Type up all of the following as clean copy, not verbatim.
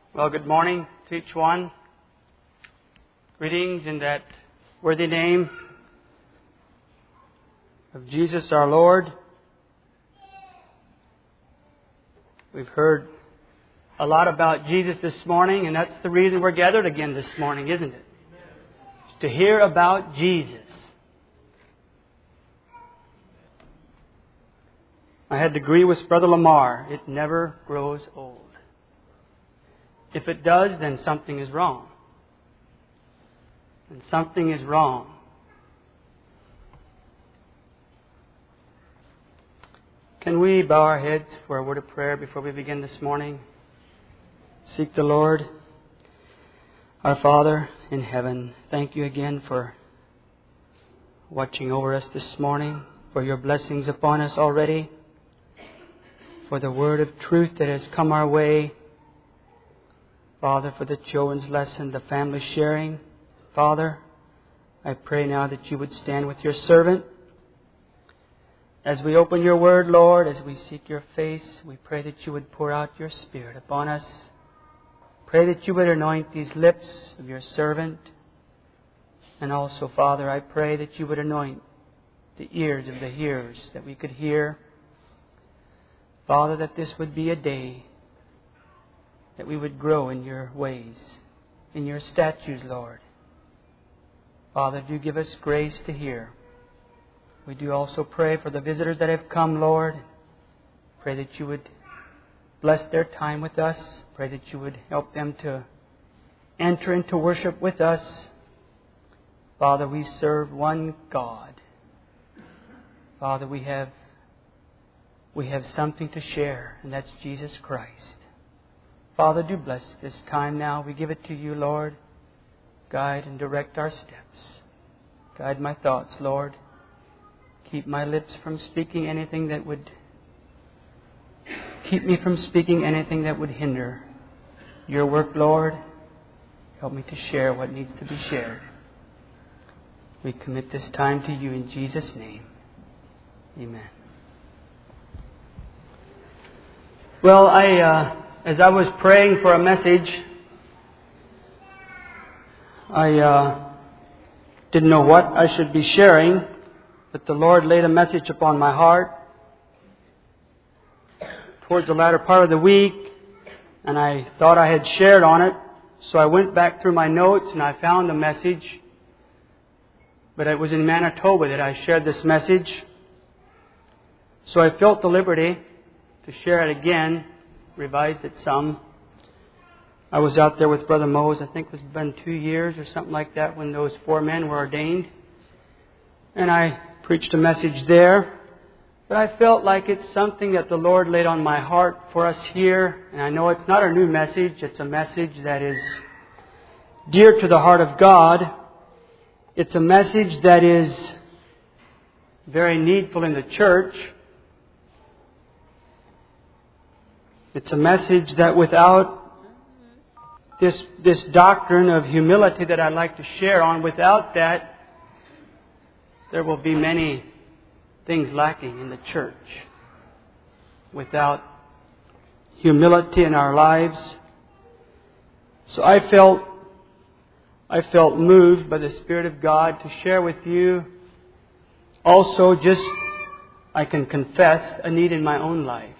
Well, good morning to each one. Greetings in that worthy name of Jesus our Lord. We've heard a lot about Jesus this morning, and that's the reason we're gathered again this morning, isn't it? It's to hear about Jesus. I had to agree with Brother Lamar. It never grows old. If it does, then something is wrong. And something is wrong. Can we bow our heads for a word of prayer before we begin this morning? Seek the Lord. Our Father in heaven, thank you again for watching over us this morning, for your blessings upon us already, for the word of truth that has come our way. Father, for the children's lesson, the family sharing. Father, I pray now that you would stand with your servant. As we open your word, Lord, as we seek your face, we pray that you would pour out your Spirit upon us. Pray that you would anoint these lips of your servant. And also, Father, I pray that you would anoint the ears of the hearers, that we could hear. Father, that this would be a day that we would grow in your ways, in your statutes, Lord. Father, do give us grace to hear. We do also pray for the visitors that have come, Lord. Pray that you would bless their time with us. Pray that you would help them to enter into worship with us. Father, we serve one God. Father, we have something to share, and that's Jesus Christ. Father, do bless this time now. We give it to you, Lord. Guide and direct our steps. Guide my thoughts, Lord. Keep my lips from speaking anything that would hinder your work, Lord. Help me to share what needs to be shared. We commit this time to you in Jesus' name. Amen. Well, as I was praying for a message, I didn't know what I should be sharing, but the Lord laid a message upon my heart towards the latter part of the week, and I thought I had shared on it, so I went back through my notes and I found the message, but it was in Manitoba that I shared this message. So I felt the liberty to share it again, revised it some. I was out there with Brother Mose, I think it was been 2 years or something like that when those 4 men were ordained. And I preached a message there. But I felt like it's something that the Lord laid on my heart for us here. And I know it's not a new message. It's a message that is dear to the heart of God. It's a message that is very needful in the church. It's a message that without this doctrine of humility that I'd like to share on, without that, there will be many things lacking in the church. Without humility in our lives. So I felt moved by the Spirit of God to share with you also just, I can confess, a need in my own life.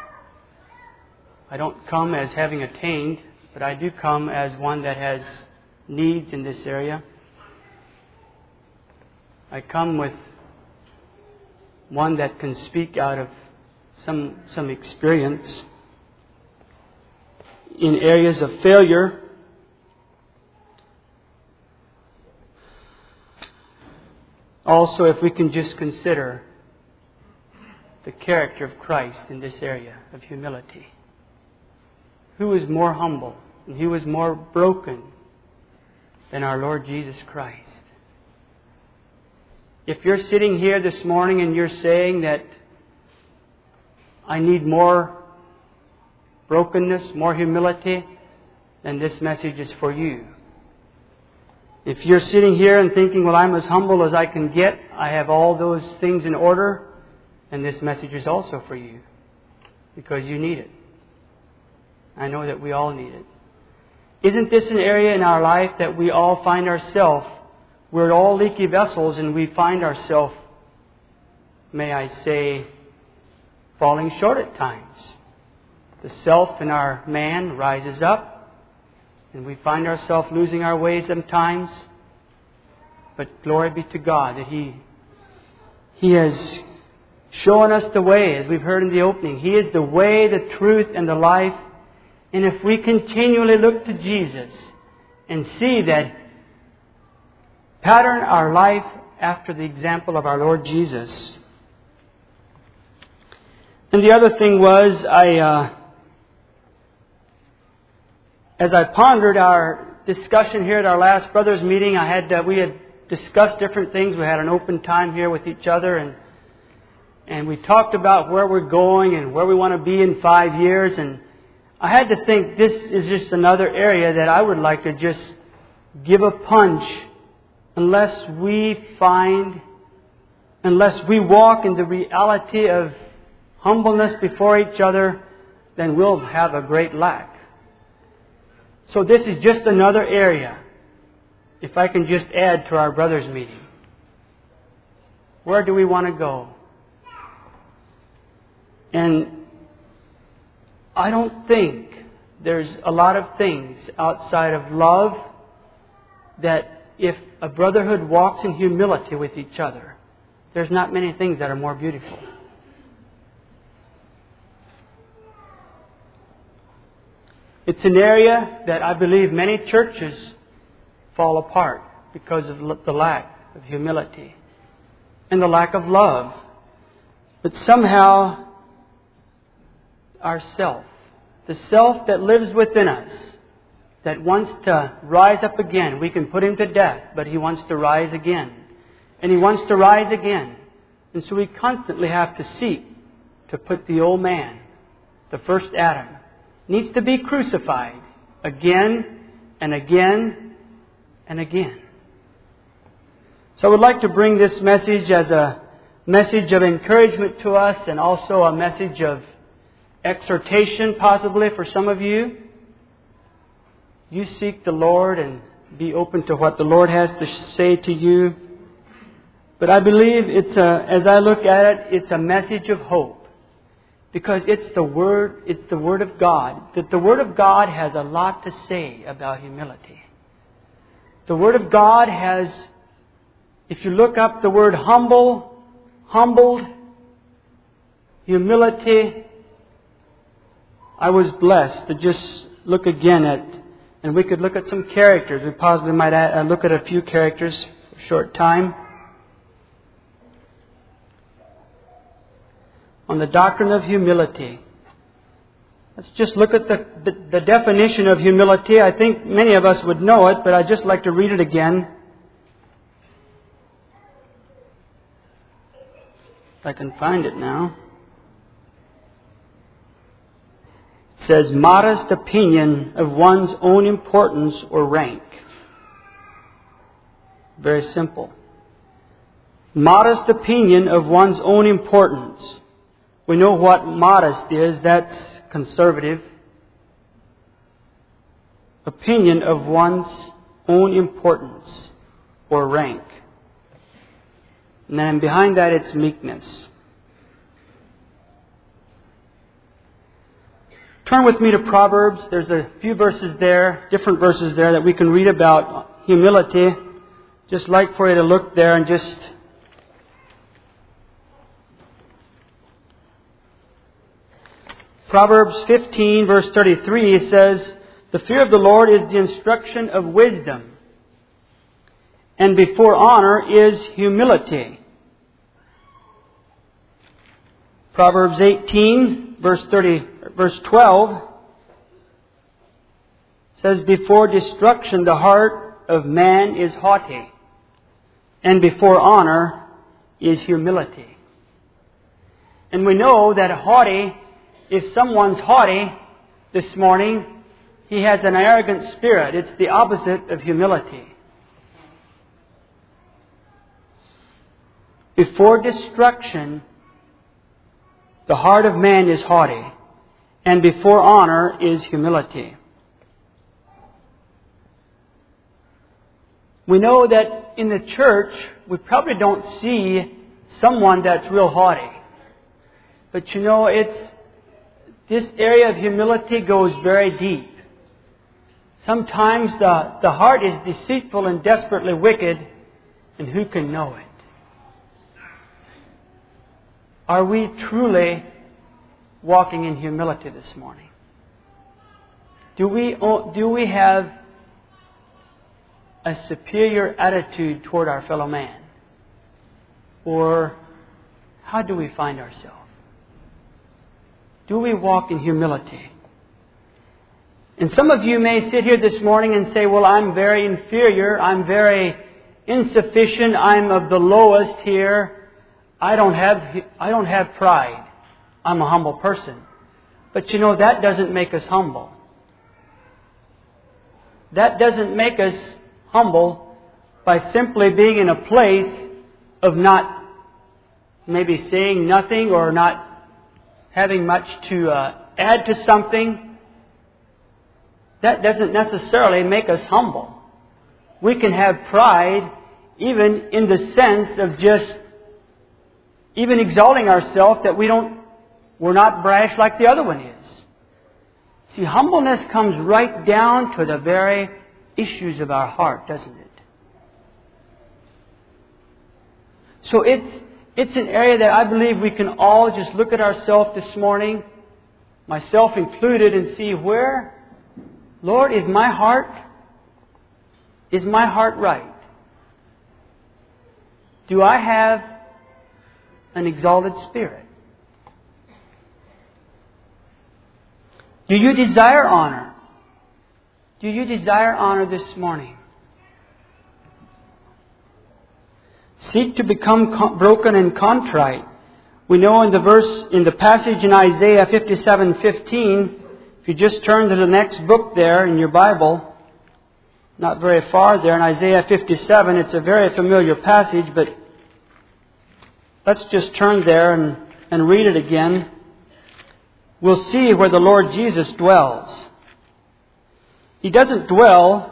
I don't come as having attained, but I do come as one that has needs in this area. I come with one that can speak out of some experience in areas of failure. Also, if we can just consider the character of Christ in this area of humility. Who is more humble and who is more broken than our Lord Jesus Christ? If you're sitting here this morning and you're saying that I need more brokenness, more humility, then this message is for you. If you're sitting here and thinking, well, I'm as humble as I can get, I have all those things in order, then this message is also for you because you need it. I know that we all need it. Isn't this an area in our life that we all find ourselves? We're all leaky vessels, and we find ourselves, may I say, falling short at times. The self in our man rises up, and we find ourselves losing our way sometimes. But glory be to God that He has shown us the way, as we've heard in the opening. He is the way, the truth, and the life. And if we continually look to Jesus and see that, pattern our life after the example of our Lord Jesus. And the other thing was, as I pondered our discussion here at our last brothers' meeting, we had discussed different things. We had an open time here with each other, and we talked about where we're going and where we want to be in 5 years. And I had to think, this is just another area that I would like to just give a punch unless we walk in the reality of humbleness before each other, then we'll have a great lack. So this is just another area, if I can just add to our brothers' meeting. Where do we want to go? And I don't think there's a lot of things outside of love that if a brotherhood walks in humility with each other, there's not many things that are more beautiful. It's an area that I believe many churches fall apart because of the lack of humility and the lack of love. But somehow our self, the self that lives within us, that wants to rise up again. We can put him to death, but he wants to rise again. And he wants to rise again. And so we constantly have to seek to put the old man, the first Adam, needs to be crucified again and again and again. So I would like to bring this message as a message of encouragement to us, and also a message of exhortation possibly for some of you. You seek the Lord and be open to what the Lord has to say to you. But I believe as I look at it, it's a message of hope. Because it's the Word of God. That the Word of God has a lot to say about humility. The Word of God has, if you look up the word humbled, humility, I was blessed to just look again at, and we could look at some characters. We possibly might look at a few characters for a short time. On the doctrine of humility. Let's just look at the definition of humility. I think many of us would know it, but I'd just like to read it again. If I can find it now. It says, modest opinion of one's own importance or rank. Very simple. Modest opinion of one's own importance. We know what modest is. That's conservative. Opinion of one's own importance or rank. And then behind that it's meekness. Turn with me to Proverbs. There's a few verses there, different verses there that we can read about humility. Just like for you to look there and just Proverbs 15 verse 33 says, the fear of the Lord is the instruction of wisdom, and before honor is humility. Proverbs 18 verse 12 says, before destruction the heart of man is haughty, and before honor is humility. And we know that haughty, if someone's haughty this morning, he has an arrogant spirit. It's the opposite of humility. Before destruction, the heart of man is haughty, and before honor is humility. We know that in the church, we probably don't see someone that's real haughty. But this area of humility goes very deep. Sometimes the heart is deceitful and desperately wicked, and who can know it? Are we truly walking in humility this morning? Do we have a superior attitude toward our fellow man? Or how do we find ourselves? Do we walk in humility? And some of you may sit here this morning and say, well, I'm very inferior. I'm very insufficient. I'm of the lowest here. I don't have pride. I'm a humble person. But that doesn't make us humble. That doesn't make us humble by simply being in a place of not maybe saying nothing or not having much to add to something. That doesn't necessarily make us humble. We can have pride even in the sense of just even exalting ourselves that we're not brash like the other one is. See, humbleness comes right down to the very issues of our heart, doesn't it? So it's an area that I believe we can all just look at ourselves this morning, myself included, and see where, Lord, is my heart right? Do I have an exalted spirit? Do you desire honor? Do you desire honor this morning? Seek to become broken and contrite. We know in the passage in Isaiah 57:15, if you just turn to the next book there in your Bible, not very far there in Isaiah 57, it's a very familiar passage, but let's just turn there and read it again. We'll see where the Lord Jesus dwells. He doesn't dwell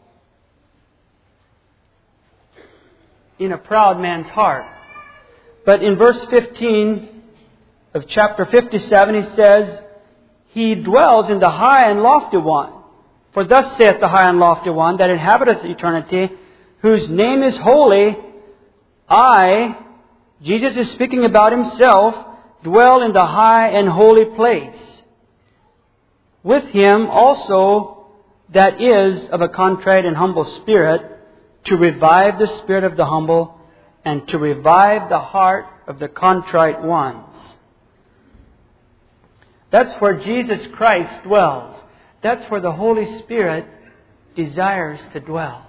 in a proud man's heart. But in verse 15 of chapter 57, he says, He dwells in the high and lofty one. For thus saith the high and lofty one that inhabiteth eternity, whose name is holy. I, Jesus is speaking about Himself, dwell in the high and holy place. With Him also that is of a contrite and humble spirit, to revive the spirit of the humble, and to revive the heart of the contrite ones. That's where Jesus Christ dwells. That's where the Holy Spirit desires to dwell.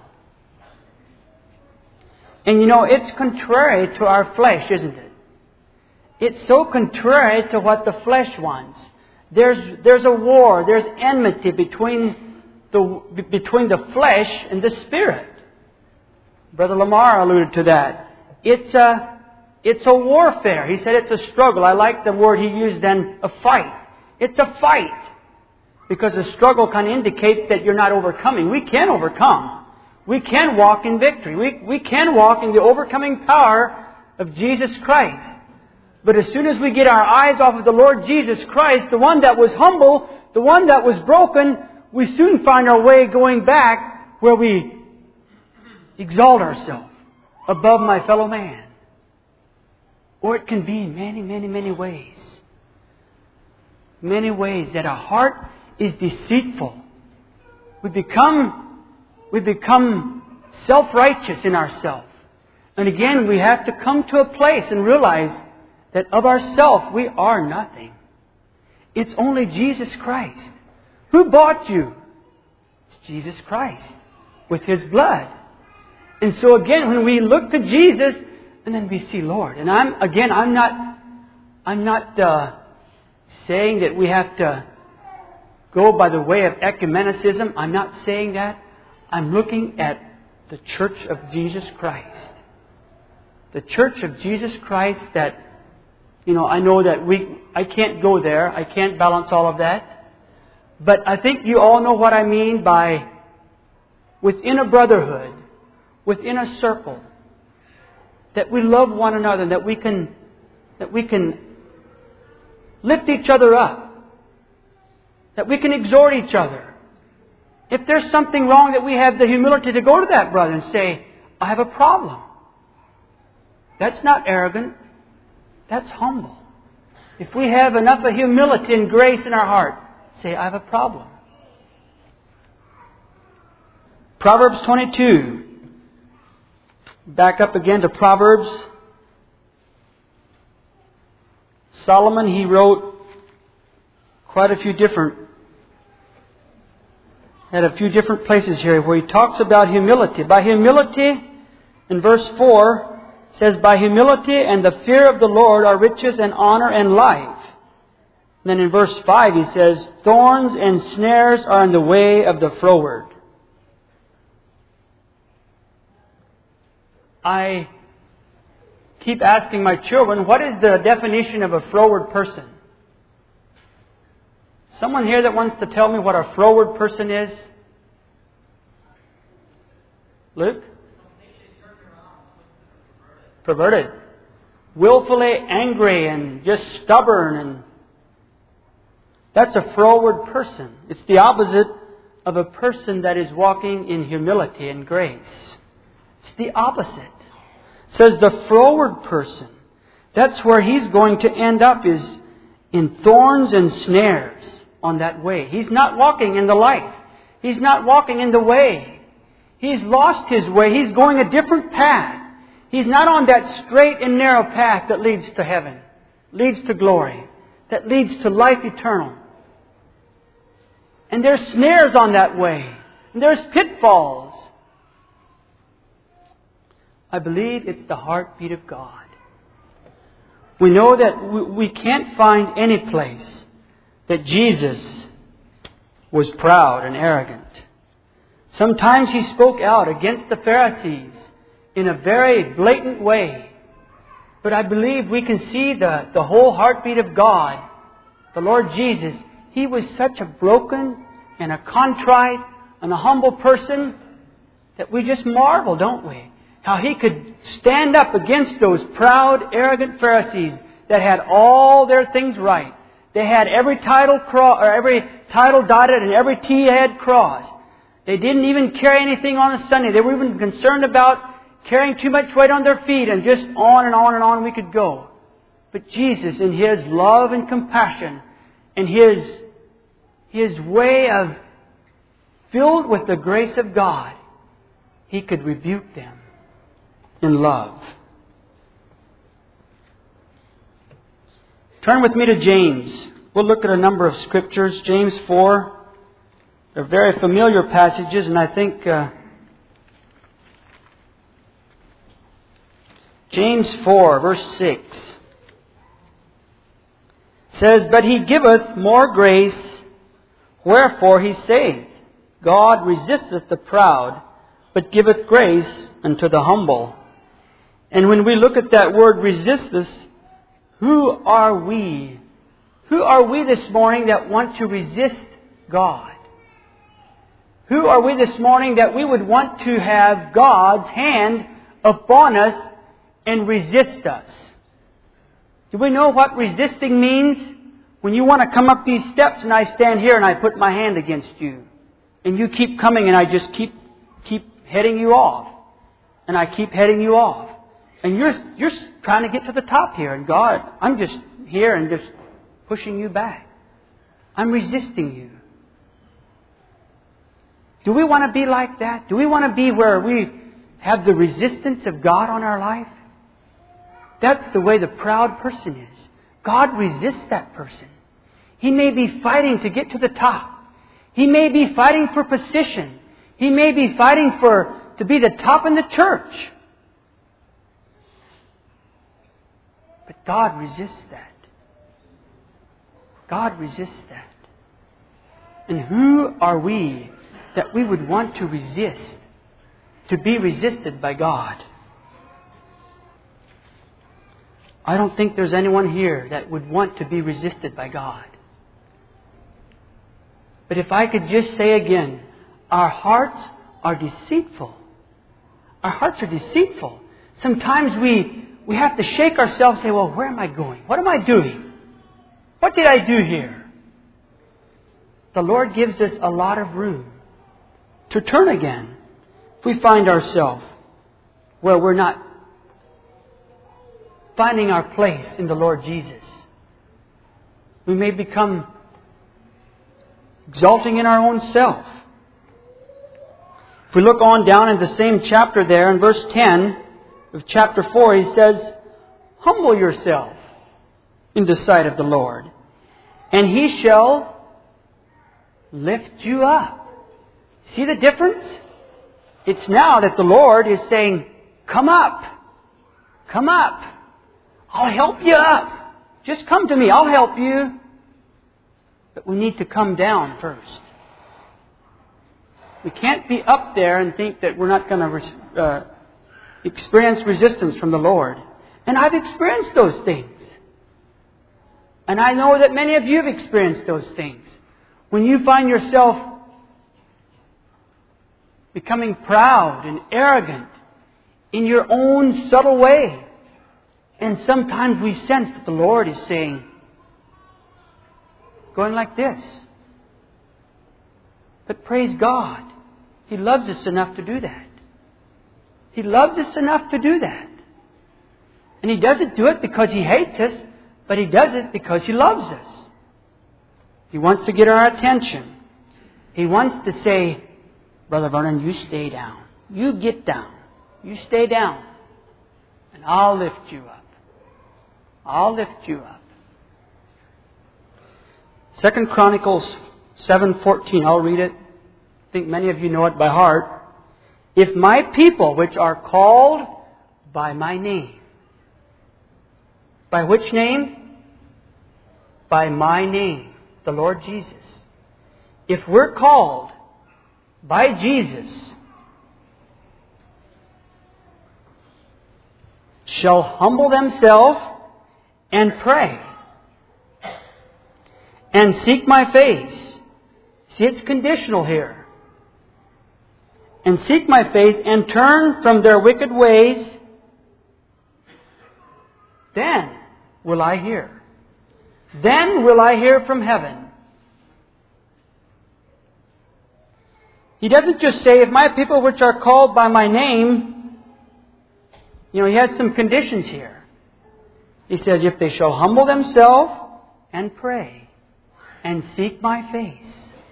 And it's contrary to our flesh, isn't it? It's so contrary to what the flesh wants. There's a war, there's enmity between the flesh and the Spirit. Brother Lamar alluded to that. It's a warfare. He said it's a struggle. I like the word he used then, a fight. It's a fight. Because a struggle can indicate that you're not overcoming. We can overcome. We can walk in victory. We can walk in the overcoming power of Jesus Christ. But as soon as we get our eyes off of the Lord Jesus Christ, the one that was humble, the one that was broken, we soon find our way going back where we exalt ourselves above my fellow man. Or it can be in many, many, many ways. Many ways that our heart is deceitful. We become self-righteous in ourselves. And again, we have to come to a place and realize that of ourselves we are nothing. It's only Jesus Christ. Who bought you? It's Jesus Christ with His blood. And so again, when we look to Jesus, and then we see Lord. And I'm not saying that we have to go by the way of ecumenicism. I'm not saying that. I'm looking at the Church of Jesus Christ. The Church of Jesus Christ that, I know that I can't go there. I can't balance all of that. But I think you all know what I mean by within a brotherhood, within a circle, that we love one another, that we can lift each other up, that we can exhort each other. If there's something wrong, that we have the humility to go to that brother and say, I have a problem. That's not arrogant. That's humble. If we have enough of humility and grace in our heart, say, I have a problem. Proverbs 22. Back up again to Proverbs. Solomon, he wrote quite a few had a few different places here where he talks about humility. By humility, in verse 4, it says, by humility and the fear of the Lord are riches and honor and life. And then in verse 5 he says, thorns and snares are in the way of the froward. I keep asking my children, what is the definition of a froward person? Someone here that wants to tell me what a froward person is? Luke? Perverted. Willfully angry and just stubborn. And that's a froward person. It's the opposite of a person that is walking in humility and grace. It's the opposite. It says the froward person, that's where he's going to end up, is in thorns and snares on that way. He's not walking in the light. He's not walking in the way. He's lost his way. He's going a different path. He's not on that straight and narrow path that leads to heaven, leads to glory, that leads to life eternal. And there's snares on that way. And there's pitfalls. I believe it's the heartbeat of God. We know that we can't find any place that Jesus was proud and arrogant. Sometimes He spoke out against the Pharisees in a very blatant way. But I believe we can see the whole heartbeat of God. The Lord Jesus, He was such a broken and a contrite and a humble person that we just marvel, don't we? How He could stand up against those proud, arrogant Pharisees that had all their things right. They had every title dotted and every T had crossed. They didn't even carry anything on a Sunday. They were even concerned about carrying too much weight on their feet, and just on and on and on we could go. But Jesus, in His love and compassion, and His way of filled with the grace of God, He could rebuke them in love. Turn with me to James. We'll look at a number of scriptures. James 4. They're very familiar passages, and I think James 4, verse 6 says, but He giveth more grace, wherefore He saith, God resisteth the proud, but giveth grace unto the humble. And when we look at that word resisteth, who are we? Who are we this morning that want to resist God? Who are we this morning that we would want to have God's hand upon us and resist us? Do we know what resisting means? When you want to come up these steps and I stand here and I put my hand against you. And you keep coming and I just keep heading you off. And I keep heading you off. And you're trying to get to the top here. And God, I'm just here and just pushing you back. I'm resisting you. Do we want to be like that? Do we want to be where we have the resistance of God on our life? That's the way the proud person is. God resists that person. He may be fighting to get to the top. He may be fighting for position. He may be fighting to be the top in the church. But God resists that. God resists that. And who are we that we would want to resist, to be resisted by God? I don't think there's anyone here that would want to be resisted by God. But if I could just say again, our hearts are deceitful. Our hearts are deceitful. Sometimes we have to shake ourselves and say, well, where am I going? What am I doing? What did I do here? The Lord gives us a lot of room to turn again if we find ourselves where we're not finding our place in the Lord Jesus. We may become exulting in our own self. If we look on down in the same chapter there, in verse 10 of chapter 4, He says, humble yourself in the sight of the Lord, and He shall lift you up. See the difference? It's now that the Lord is saying, come up. Come up. I'll help you up. Just come to me. I'll help you. But we need to come down first. We can't be up there and think that we're not going to experience resistance from the Lord. And I've experienced those things. And I know that many of you have experienced those things. When you find yourself becoming proud and arrogant in your own subtle way. And sometimes we sense that the Lord is saying, going like this. But praise God, He loves us enough to do that. He loves us enough to do that. And He doesn't do it because He hates us, but He does it because He loves us. He wants to get our attention. He wants to say, Brother Vernon, you stay down. You get down. You stay down. And I'll lift you up. I'll lift you up. 2 Chronicles 7:14. I'll read it. I think many of you know it by heart. If my people, which are called by my name. By which name? By my name, the Lord Jesus. If we're called by Jesus, shall humble themselves and pray and seek my face. See, it's conditional here. And seek my face and turn from their wicked ways, then will I hear. Then will I hear from heaven. He doesn't just say, if my people which are called by my name, He has some conditions here. He says, if they shall humble themselves and pray and seek my face.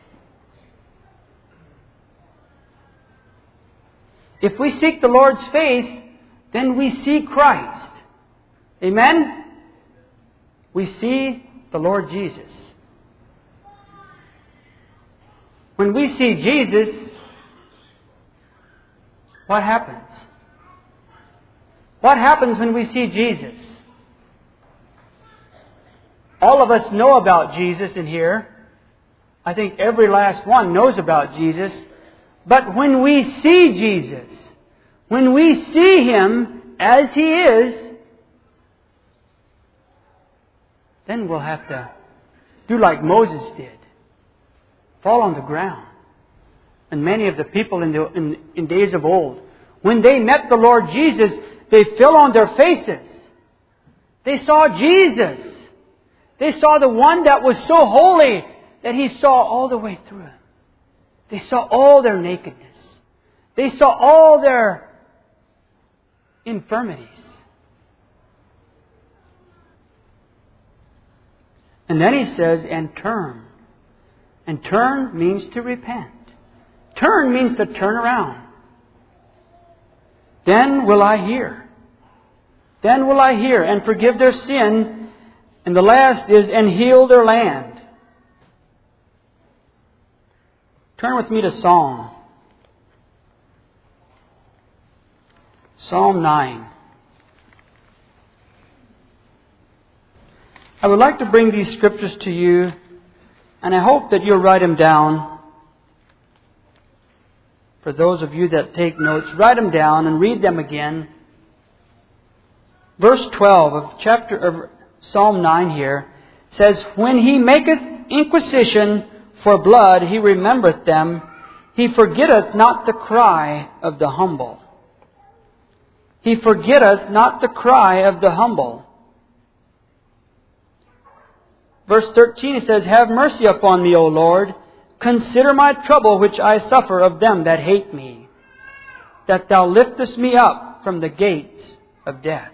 If we seek the Lord's face, then we see Christ. Amen? We see the Lord Jesus. When we see Jesus, what happens? What happens when we see Jesus? All of us know about Jesus in here. I think every last one knows about Jesus. But when we see Jesus, when we see Him as He is, then we'll have to do like Moses did. Fall on the ground. And many of the people in days of old, when they met the Lord Jesus, they fell on their faces. They saw Jesus. They saw the one that was so holy that He saw all the way through Him. They saw all their nakedness. They saw all their infirmities. And then He says, and turn. And turn means to repent. Turn means to turn around. Then will I hear. Then will I hear and forgive their sin. And the last is, and heal their land. Turn with me to Psalm. Psalm 9. I would like to bring these scriptures to you, and I hope that you'll write them down. For those of you that take notes, write them down and read them again. Verse 12 of Psalm 9 here says, when He maketh inquisition for blood, He remembereth them. He forgetteth not the cry of the humble. He forgetteth not the cry of the humble. Verse 13, it says, Have mercy upon me, O Lord. Consider my trouble which I suffer of them that hate me, that Thou liftest me up from the gates of death.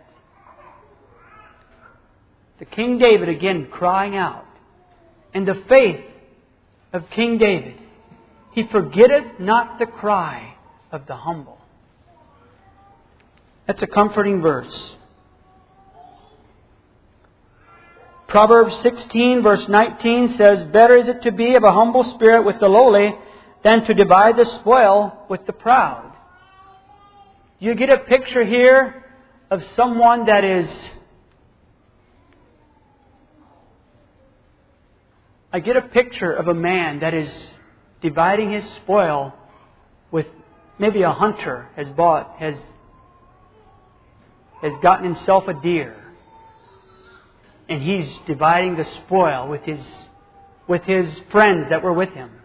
The King David again crying out. And the faith of King David. He forgetteth not the cry of the humble. That's a comforting verse. Proverbs 16 verse 19 says, Better is it to be of a humble spirit with the lowly than to divide the spoil with the proud. You get a picture here of someone that is... I get a picture of a man that is dividing his spoil with maybe a hunter has gotten himself a deer. And he's dividing the spoil with his friends that were with him.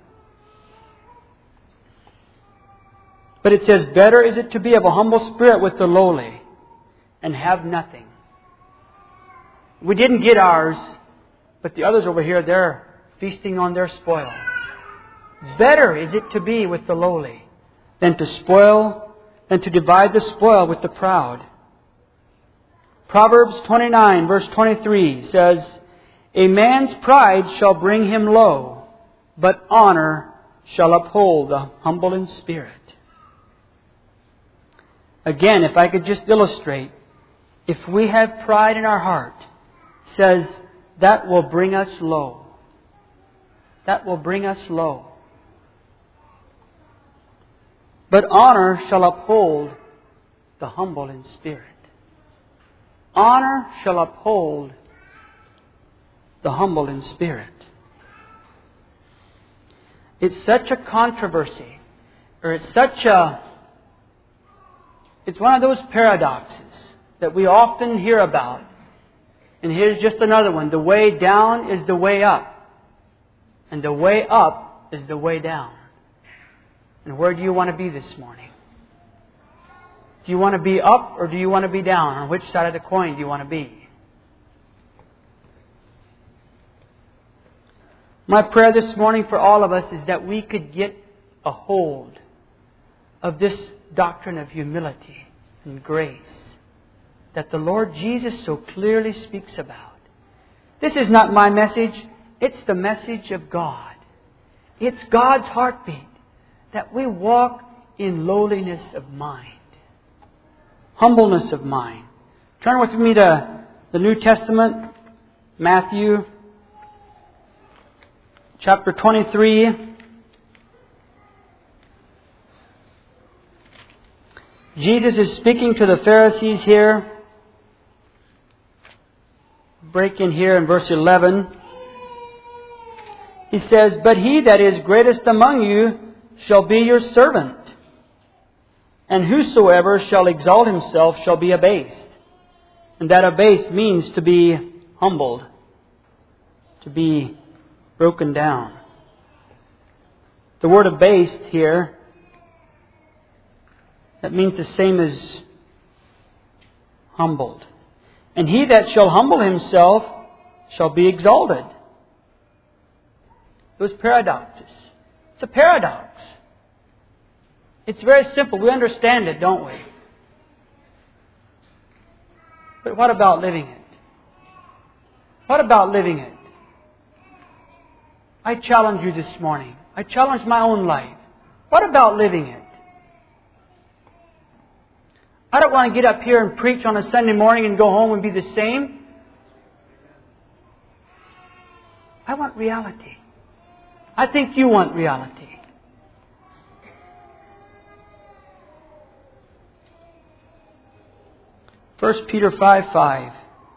But it says, Better is it to be of a humble spirit with the lowly and have nothing. We didn't get ours, but the others over here, they're feasting on their spoil. Better is it to be with the lowly than to divide the spoil with the proud. Proverbs 29 verse 23 says, A man's pride shall bring him low, but honor shall uphold the humble in spirit. Again, if I could just illustrate, if we have pride in our heart, it says that will bring us low. That will bring us low. But honor shall uphold the humble in spirit. Honor shall uphold the humble in spirit. It's such a controversy, or it's one of those paradoxes that we often hear about. And here's just another one. The way down is the way up. And the way up is the way down. And where do you want to be this morning? Do you want to be up or do you want to be down? On which side of the coin do you want to be? My prayer this morning for all of us is that we could get a hold of this doctrine of humility and grace that the Lord Jesus so clearly speaks about. This is not my message. It's the message of God. It's God's heartbeat that we walk in lowliness of mind. Humbleness of mind. Turn with me to the New Testament, Matthew chapter 23. Jesus is speaking to the Pharisees here. Break in here in verse 11. He says, But he that is greatest among you shall be your servant. And whosoever shall exalt himself shall be abased. And that abased means to be humbled, to be broken down. The word abased here, that means the same as humbled. And he that shall humble himself shall be exalted. Those paradoxes. It's a paradox. It's very simple. We understand it, don't we? But what about living it? What about living it? I challenge you this morning. I challenge my own life. What about living it? I don't want to get up here and preach on a Sunday morning and go home and be the same. I want reality. I think you want reality. 1 Peter 5:5.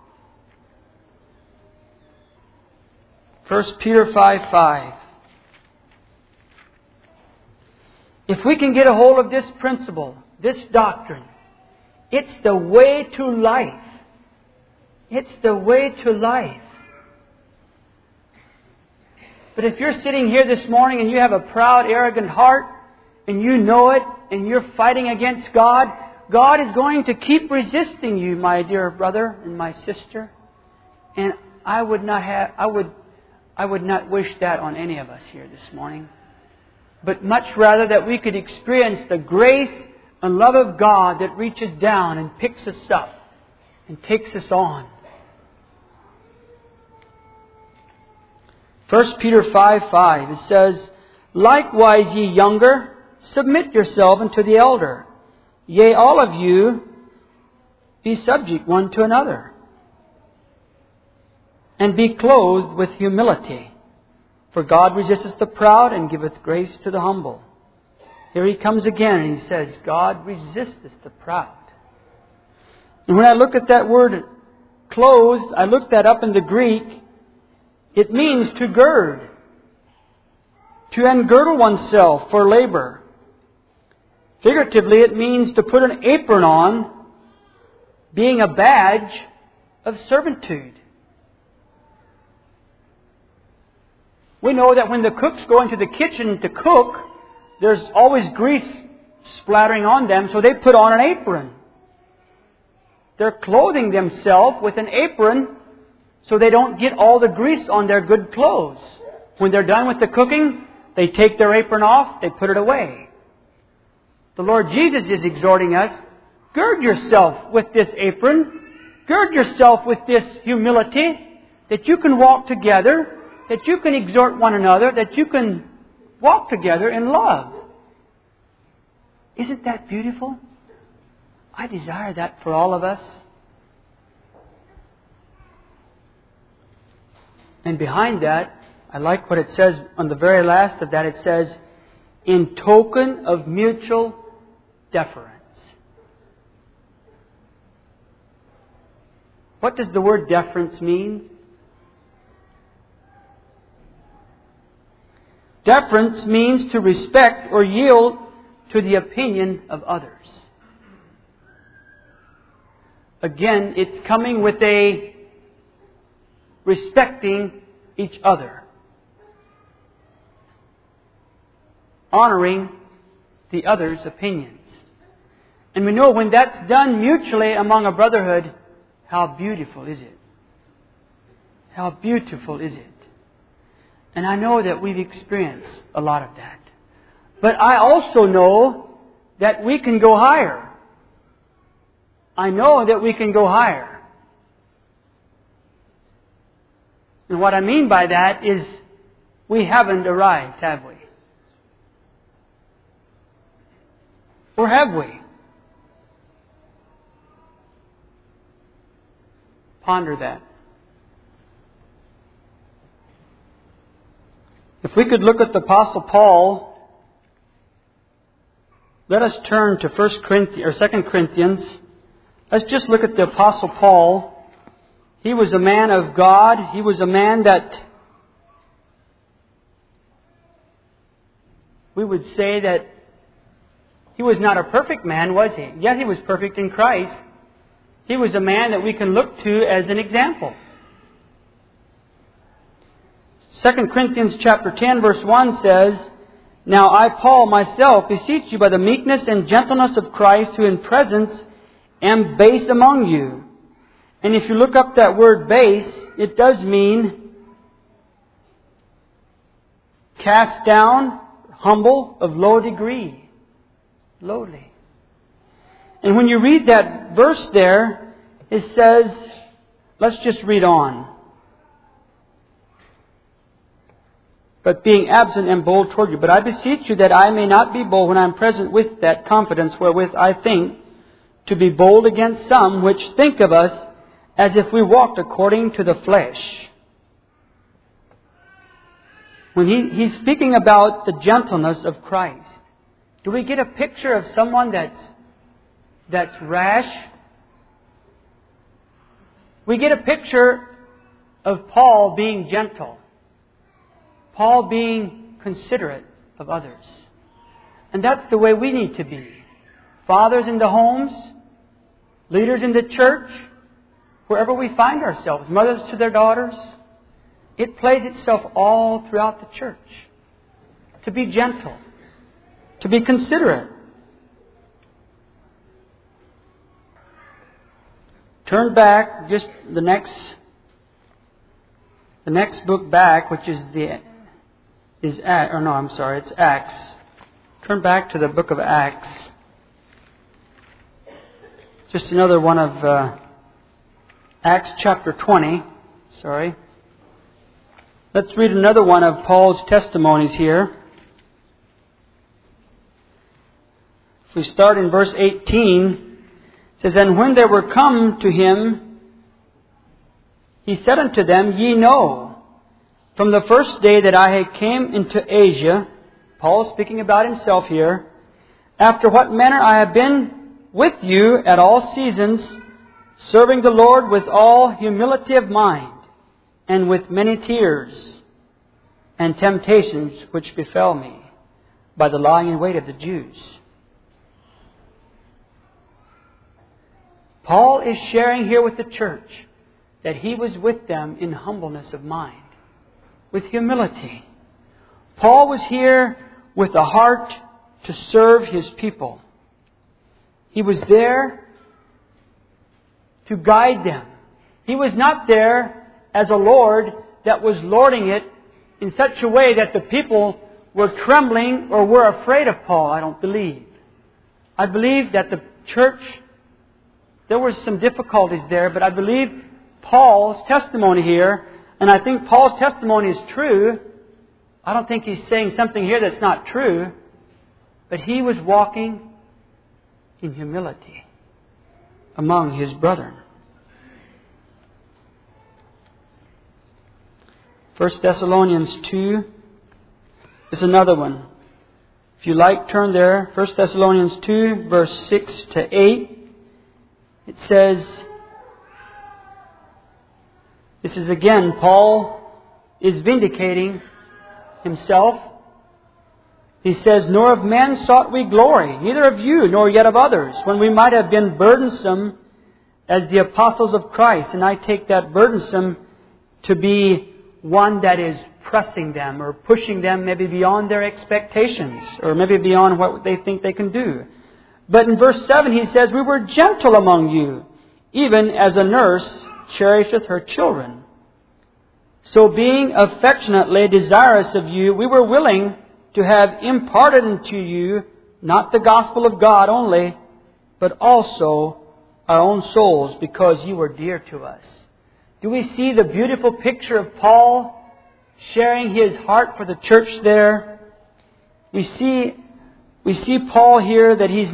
1 Peter 5:5. If we can get a hold of this principle, this doctrine, it's the way to life. It's the way to life. But if you're sitting here this morning and you have a proud, arrogant heart, and you know it, and you're fighting against God, God is going to keep resisting you, my dear brother and my sister. And I would not wish that on any of us here this morning. But much rather that we could experience the grace and love of God that reaches down and picks us up and takes us on. 1 Peter 5:5, it says, "Likewise, ye younger, submit yourself unto the elder. Yea, all of you, be subject one to another. And be clothed with humility. For God resisteth the proud and giveth grace to the humble." Here he comes again and he says, God resisteth the proud. And when I look at that word clothed, I looked that up in the Greek. It means to gird. To engirdle oneself for labor. Figuratively, it means to put an apron on, being a badge of servitude. We know that when the cooks go into the kitchen to cook, there's always grease splattering on them, so they put on an apron. They're clothing themselves with an apron so they don't get all the grease on their good clothes. When they're done with the cooking, they take their apron off, they put it away. The Lord Jesus is exhorting us, gird yourself with this apron, gird yourself with this humility, that you can walk together, that you can exhort one another, that you can walk together in love. Isn't that beautiful? I desire that for all of us. And behind that, I like what it says on the very last of that. It says, in token of mutual deference. What does the word deference mean? Deference means to respect or yield to the opinion of others. Again, it's coming with a respecting each other. Honoring the other's opinions. And we know when that's done mutually among a brotherhood, how beautiful is it? How beautiful is it? And I know that we've experienced a lot of that. But I also know that we can go higher. I know that we can go higher. And what I mean by that is we haven't arrived, have we? Or have we? Ponder that. If we could look at the Apostle Paul, let us turn to 2 Corinthians. Let's just look at the Apostle Paul. He was a man of God. He was a man that we would say that he was not a perfect man, was he? Yet he was perfect in Christ. He was a man that we can look to as an example. 2 Corinthians chapter 10 verse 1 says, "Now I, Paul, myself, beseech you by the meekness and gentleness of Christ, who in presence am base among you." And if you look up that word base, it does mean cast down, humble, of low degree. Lowly. And when you read that verse there, it says, let's just read on. "But being absent am bold toward you. But I beseech you that I may not be bold when I am present with that confidence wherewith I think to be bold against some which think of us as if we walked according to the flesh." When he's speaking about the gentleness of Christ, do we get a picture of someone that's rash? We get a picture of Paul being gentle. Paul being considerate of others. And that's the way we need to be. Fathers in the homes, leaders in the church, wherever we find ourselves, mothers to their daughters, it plays itself all throughout the church. To be gentle, to be considerate. Turn back just the next book back, which is it's Acts. Turn back to the book of Acts. Just another one of Acts chapter 20. Let's read another one of Paul's testimonies here. If we start in verse 18, it says, "And when they were come to him, he said unto them, Ye know, from the first day that I came into Asia," Paul speaking about himself here, "after what manner I have been with you at all seasons, serving the Lord with all humility of mind, and with many tears and temptations which befell me by the lying in wait of the Jews." Paul is sharing here with the church that he was with them in humbleness of mind, with humility. Paul was here with a heart to serve his people. He was there to guide them. He was not there as a Lord that was lording it in such a way that the people were trembling or were afraid of Paul, I don't believe. I believe that the church, there were some difficulties there, but I believe Paul's testimony here, and I think Paul's testimony is true. I don't think he's saying something here that's not true, but he was walking in humility among his brethren. 1 Thessalonians 2 is another one. If you like, turn there. 1 Thessalonians 2, verse 6 to 8. It says, this is again, Paul is vindicating himself. He says, "Nor of men sought we glory, neither of you, nor yet of others, when we might have been burdensome as the apostles of Christ." And I take that burdensome to be one that is pressing them or pushing them maybe beyond their expectations or maybe beyond what they think they can do. But in verse 7 he says, "We were gentle among you, even as a nurse cherisheth her children. So being affectionately desirous of you, we were willing to have imparted unto you not the gospel of God only, but also our own souls, because you were dear to us." Do we see the beautiful picture of Paul sharing his heart for the church there? We see Paul here that he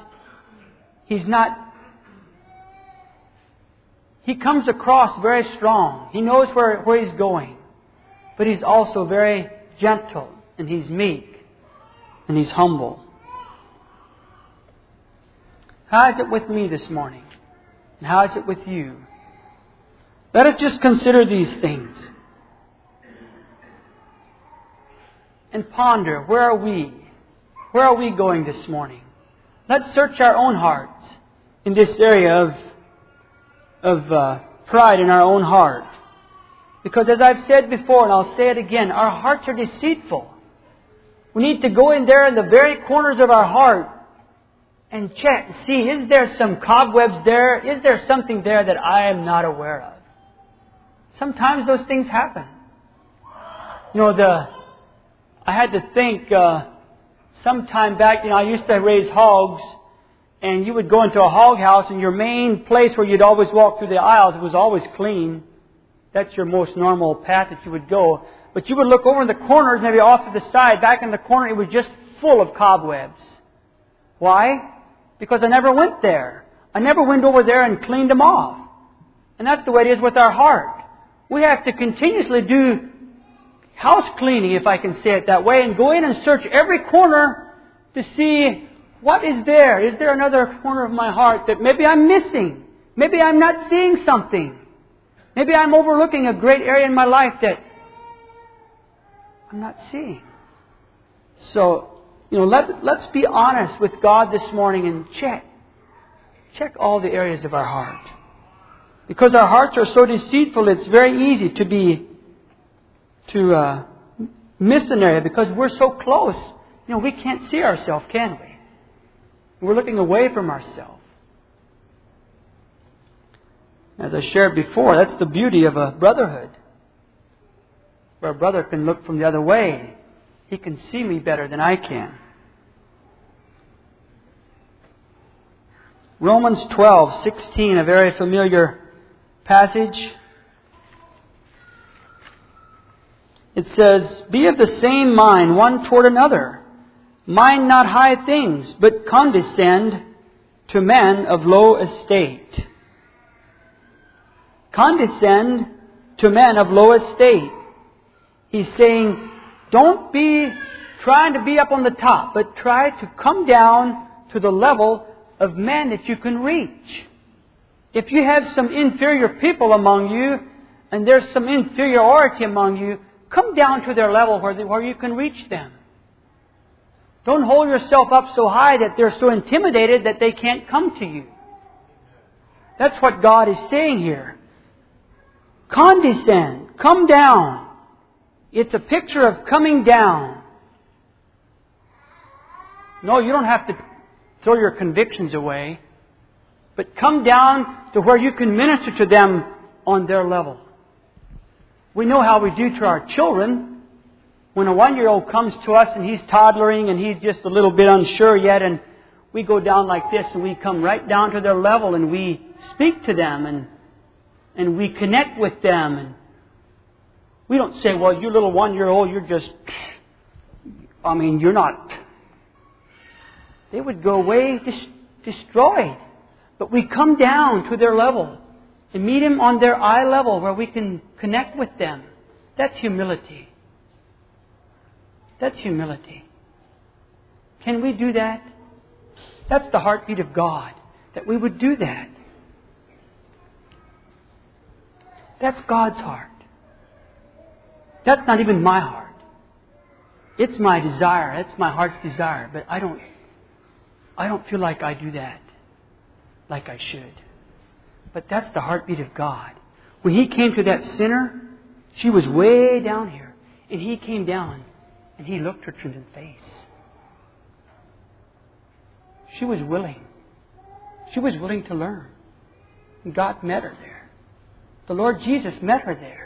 comes across very strong. He knows where he's going. But he's also very gentle, and he's meek, and he's humble. How is it with me this morning? And how is it with you? Let us just consider these things and ponder, where are we? Where are we going this morning? Let's search our own hearts in this area of pride in our own heart. Because as I've said before, and I'll say it again, our hearts are deceitful. We need to go in there in the very corners of our heart and check and see, is there some cobwebs there? Is there something there that I am not aware of? Sometimes those things happen. I had to think, some time back, I used to raise hogs, and you would go into a hog house, and your main place where you'd always walk through the aisles, it was always clean. That's your most normal path that you would go. But you would look over in the corners, maybe off to the side, back in the corner, it was just full of cobwebs. Why? Because I never went there. I never went over there and cleaned them off. And that's the way it is with our heart. We have to continuously do house cleaning, if I can say it that way, and go in and search every corner to see what is there. Is there another corner of my heart that maybe I'm missing? Maybe I'm not seeing something. Maybe I'm overlooking a great area in my life that I'm not seeing. So, let's be honest with God this morning and check all the areas of our heart. Because our hearts are so deceitful, it's very easy to miss an area because we're so close. We can't see ourselves, can we? We're looking away from ourselves. As I shared before, that's the beauty of a brotherhood. Where a brother can look from the other way. He can see me better than I can. Romans 12:16, a very familiar passage. It says, "Be of the same mind one toward another. Mind not high things, but condescend to men of low estate." Condescend to men of low estate. He's saying, don't be trying to be up on the top, but try to come down to the level of men that you can reach. If you have some inferior people among you, and there's some inferiority among you, come down to their level where you can reach them. Don't hold yourself up so high that they're so intimidated that they can't come to you. That's what God is saying here. Condescend. Come down. It's a picture of coming down. No, you don't have to throw your convictions away. But come down to where you can minister to them on their level. We know how we do to our children. When a 1-year-old comes to us and he's toddling and he's just a little bit unsure yet, and we go down like this and we come right down to their level and we speak to them and we connect with them. And we don't say, well, you little 1-year-old, you're just, you're not. They would go away destroyed. But we come down to their level and meet them on their eye level where we can connect with them. That's humility. That's humility. Can we do that? That's the heartbeat of God, that we would do that. That's God's heart. That's not even my heart. It's my desire. It's my heart's desire. But I don't feel like I do that like I should. But that's the heartbeat of God. When He came to that sinner, she was way down here. And He came down and He looked her in the face. She was willing. She was willing to learn. And God met her there. The Lord Jesus met her there.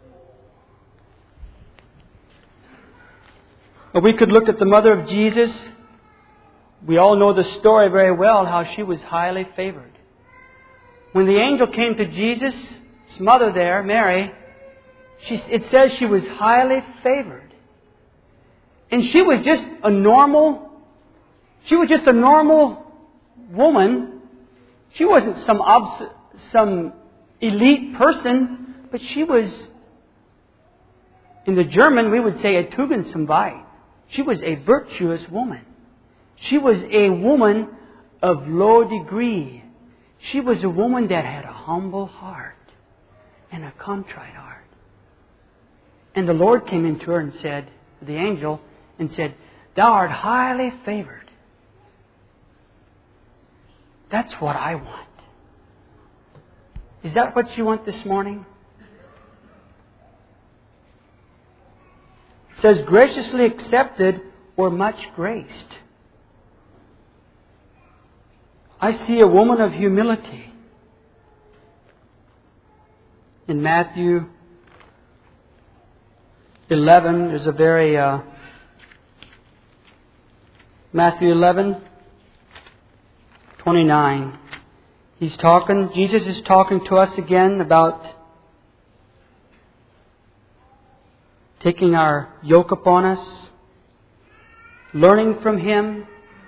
We could look at the mother of Jesus. We all know the story very well, how she was highly favored. When the angel came to Jesus' mother there, Mary, it says she was highly favored. And she was just a normal woman. She wasn't some elite person, but she was, in the German we would say, a Tugendsamkeit. She was a virtuous woman. She was a woman of low degree. She was a woman that had a humble heart and a contrite heart. And the Lord came into her and said, the angel, and said, "Thou art highly favored." That's what I want. Is that what you want this morning? It says, graciously accepted or much graced. I see a woman of humility. In Matthew 11, there's a very... Matthew 11:29. Jesus is talking to us again about taking our yoke upon us, learning from Him.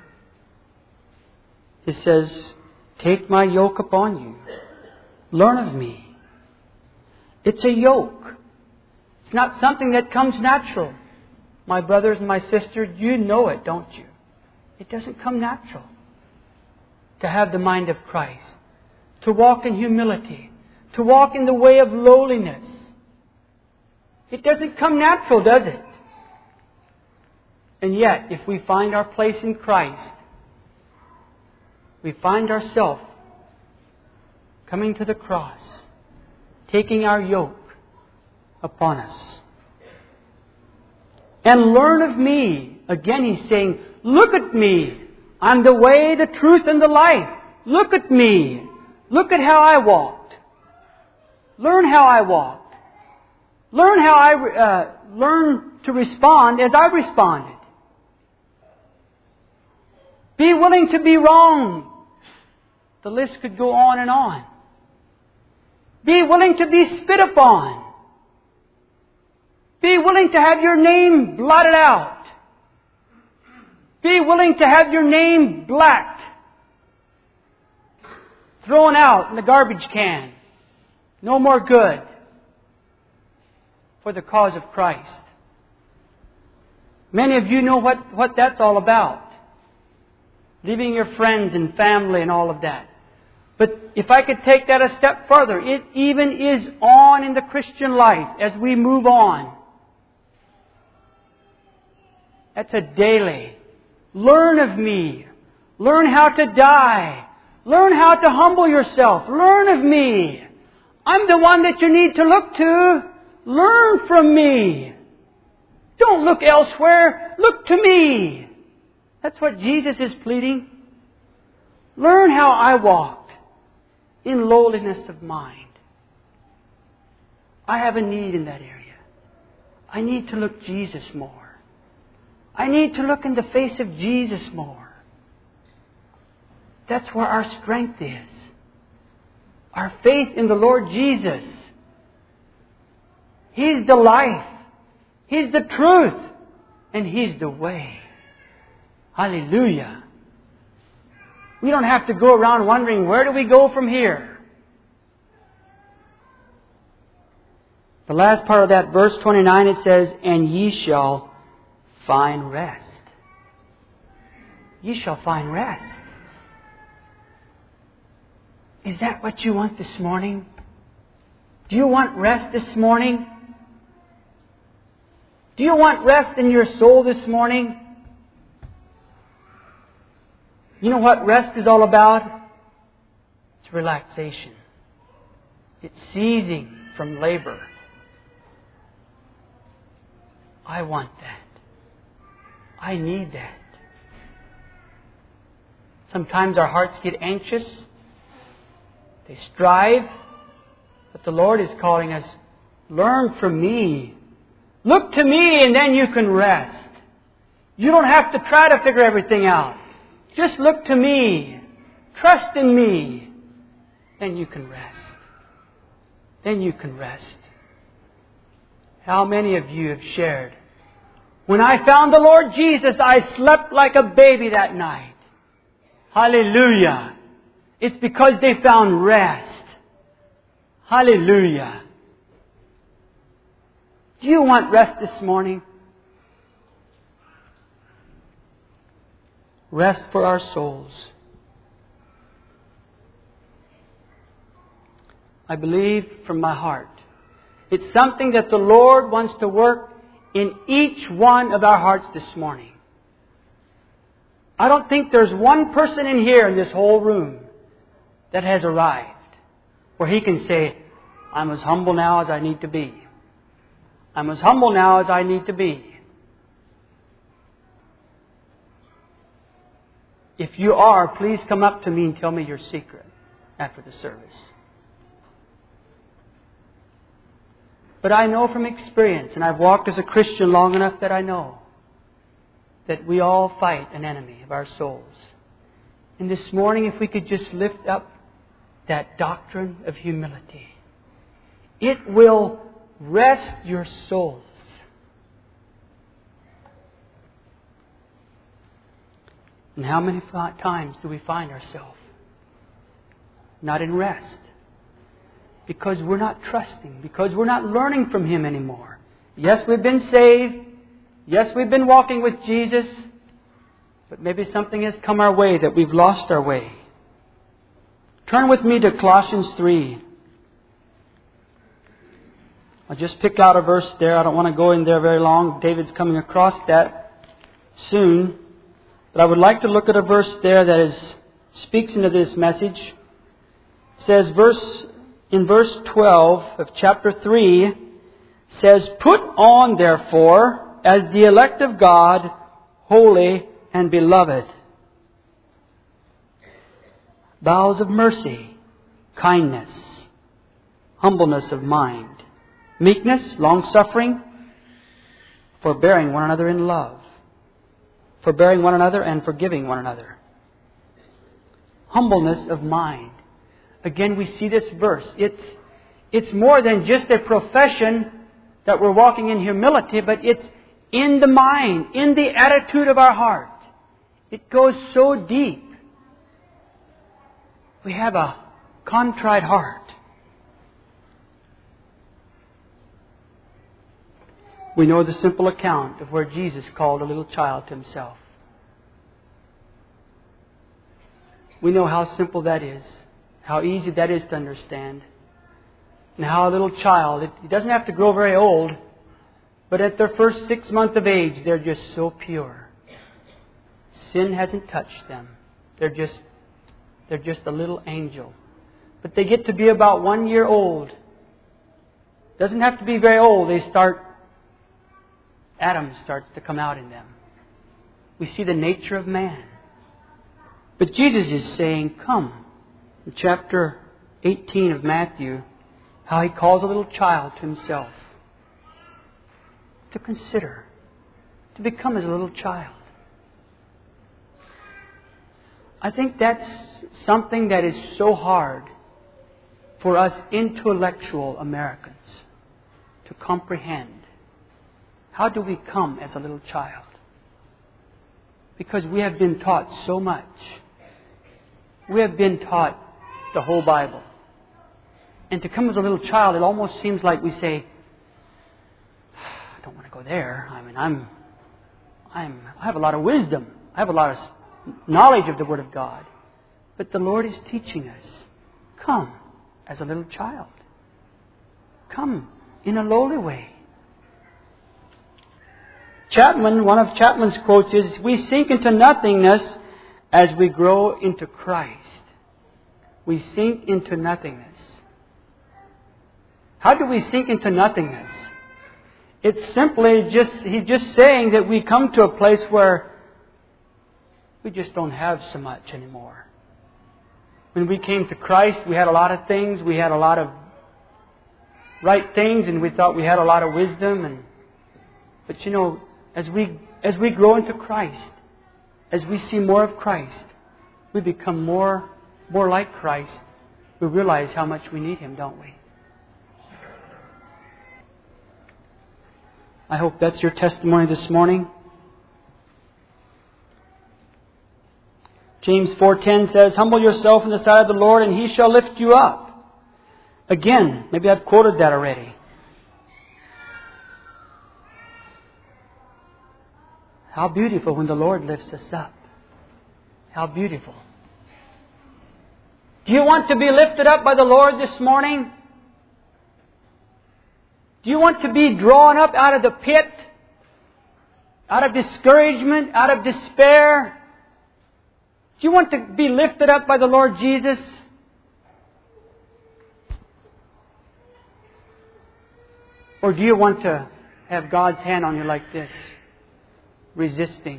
He says, "Take my yoke upon you. Learn of me." It's a yoke. It's not something that comes natural. My brothers and my sisters, you know it, don't you? It doesn't come natural to have the mind of Christ, to walk in humility, to walk in the way of lowliness. It doesn't come natural, does it? And yet, if we find our place in Christ, we find ourselves coming to the cross, taking our yoke upon us. And learn of me. Again, He's saying, look at me. I'm the way, the truth, and the life. Look at me. Look at how I walked. Learn how I walked. Learn how I learn to respond as I responded. Be willing to be wrong. The list could go on and on. Be willing to be spit upon. Be willing to have your name blotted out. Be willing to have your name blacked. Thrown out in the garbage can. No more good. For the cause of Christ. Many of you know what that's all about. Leaving your friends and family and all of that. But if I could take that a step further, it even is on in the Christian life as we move on. That's a daily. Learn of me. Learn how to die. Learn how to humble yourself. Learn of me. I'm the one that you need to look to. Learn from me. Don't look elsewhere. Look to me. That's what Jesus is pleading. Learn how I walked in lowliness of mind. I have a need in that area. I need to look Jesus more. I need to look in the face of Jesus more. That's where our strength is. Our faith in the Lord Jesus. He's the life. He's the truth. And He's the way. Hallelujah. We don't have to go around wondering, where do we go from here? The last part of that verse 29, it says, and ye shall find rest. Ye shall find rest. Is that what you want this morning? Do you want rest this morning? Do you want rest in your soul this morning? You know what rest is all about? It's relaxation. It's ceasing from labor. I want that. I need that. Sometimes our hearts get anxious. They strive. But the Lord is calling us, learn from me. Look to me and then you can rest. You don't have to try to figure everything out. Just look to me. Trust in me. Then you can rest. Then you can rest. How many of you have shared? When I found the Lord Jesus, I slept like a baby that night. Hallelujah. It's because they found rest. Hallelujah. Do you want rest this morning? Rest for our souls. I believe from my heart. It's something that the Lord wants to work in each one of our hearts this morning. I don't think there's one person in here in this whole room that has arrived where he can say, I'm as humble now as I need to be. I'm as humble now as I need to be. If you are, please come up to me and tell me your secret after the service. But I know from experience, and I've walked as a Christian long enough that I know that we all fight an enemy of our souls. And this morning, if we could just lift up that doctrine of humility, it will rest your souls. And how many times do we find ourselves not in rest? Because we're not trusting. Because we're not learning from Him anymore. Yes, we've been saved. Yes, we've been walking with Jesus. But maybe something has come our way that we've lost our way. Turn with me to Colossians 3. I'll just pick out a verse there. I don't want to go in there very long. David's coming across that soon. But I would like to look at a verse there that speaks into this message. It says, in verse 12 of chapter 3, says, put on, therefore, as the elect of God, holy and beloved, bowels of mercy, kindness, humbleness of mind. Meekness, long-suffering, forbearing one another in love. Forbearing one another and forgiving one another. Humbleness of mind. Again, we see this verse. It's more than just a profession that we're walking in humility, but it's in the mind, in the attitude of our heart. It goes so deep. We have a contrite heart. We know the simple account of where Jesus called a little child to Himself. We know how simple that is, how easy that is to understand, and how a little child, it doesn't have to grow very old, but at their first 6 months of age, they're just so pure. Sin hasn't touched them. They're just a little angel. But they get to be about 1 year old. Doesn't have to be very old. Adam starts to come out in them. We see the nature of man. But Jesus is saying, come. In chapter 18 of Matthew, how He calls a little child to Himself. To consider. To become as a little child. I think that's something that is so hard for us intellectual Americans to comprehend. How do we come as a little child? Because we have been taught so much. We have been taught the whole Bible. And to come as a little child, it almost seems like we say, I don't want to go there. I mean, I have a lot of wisdom. I have a lot of knowledge of the Word of God. But the Lord is teaching us, come as a little child. Come in a lowly way. One of Chapman's quotes is, we sink into nothingness as we grow into Christ. We sink into nothingness. How do we sink into nothingness? It's simply He's just saying that we come to a place where we just don't have so much anymore. When we came to Christ, we had a lot of things. We had a lot of right things, and we thought we had a lot of wisdom. But you know, as we grow into Christ, as we see more of Christ, we become more like Christ. We realize how much we need Him, don't we? I hope that's your testimony this morning. James 4:10 says, humble yourself in the sight of the Lord, and He shall lift you up. Again, maybe I've quoted that already. How beautiful when the Lord lifts us up. How beautiful. Do you want to be lifted up by the Lord this morning? Do you want to be drawn up out of the pit? Out of discouragement? Out of despair? Do you want to be lifted up by the Lord Jesus? Or do you want to have God's hand on you like this? Resisting.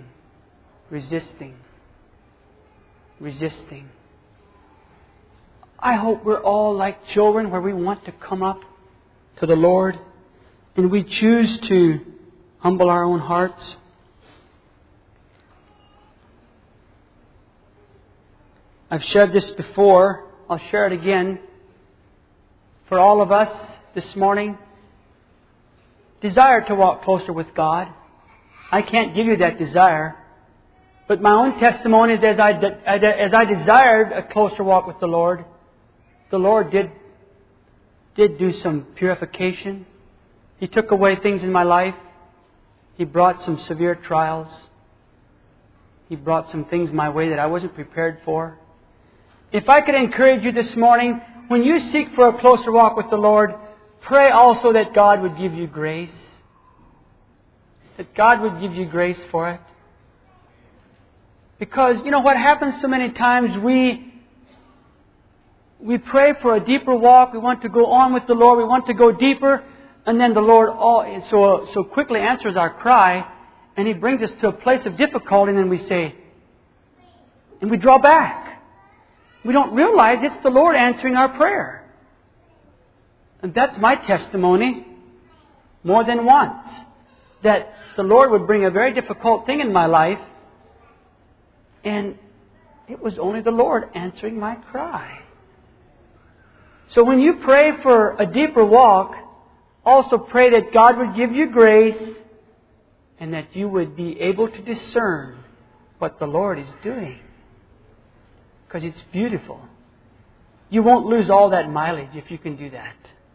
I hope we're all like children where we want to come up to the Lord and we choose to humble our own hearts. I've shared this before. I'll share it again. For all of us this morning, desire to walk closer with God. I can't give you that desire. But my own testimony is as I desired a closer walk with the Lord did do some purification. He took away things in my life. He brought some severe trials. He brought some things my way that I wasn't prepared for. If I could encourage you this morning, when you seek for a closer walk with the Lord, pray also that God would give you grace. That God would give you grace for it. Because, you know, what happens so many times, we pray for a deeper walk. We want to go on with the Lord. We want to go deeper. And then the Lord so quickly answers our cry. And He brings us to a place of difficulty. And then we say, and we draw back. We don't realize it's the Lord answering our prayer. And that's my testimony more than once. That the Lord would bring a very difficult thing in my life, and it was only the Lord answering my cry. So when you pray for a deeper walk, also pray that God would give you grace and that you would be able to discern what the Lord is doing. Because it's beautiful. You won't lose all that mileage if you can do that.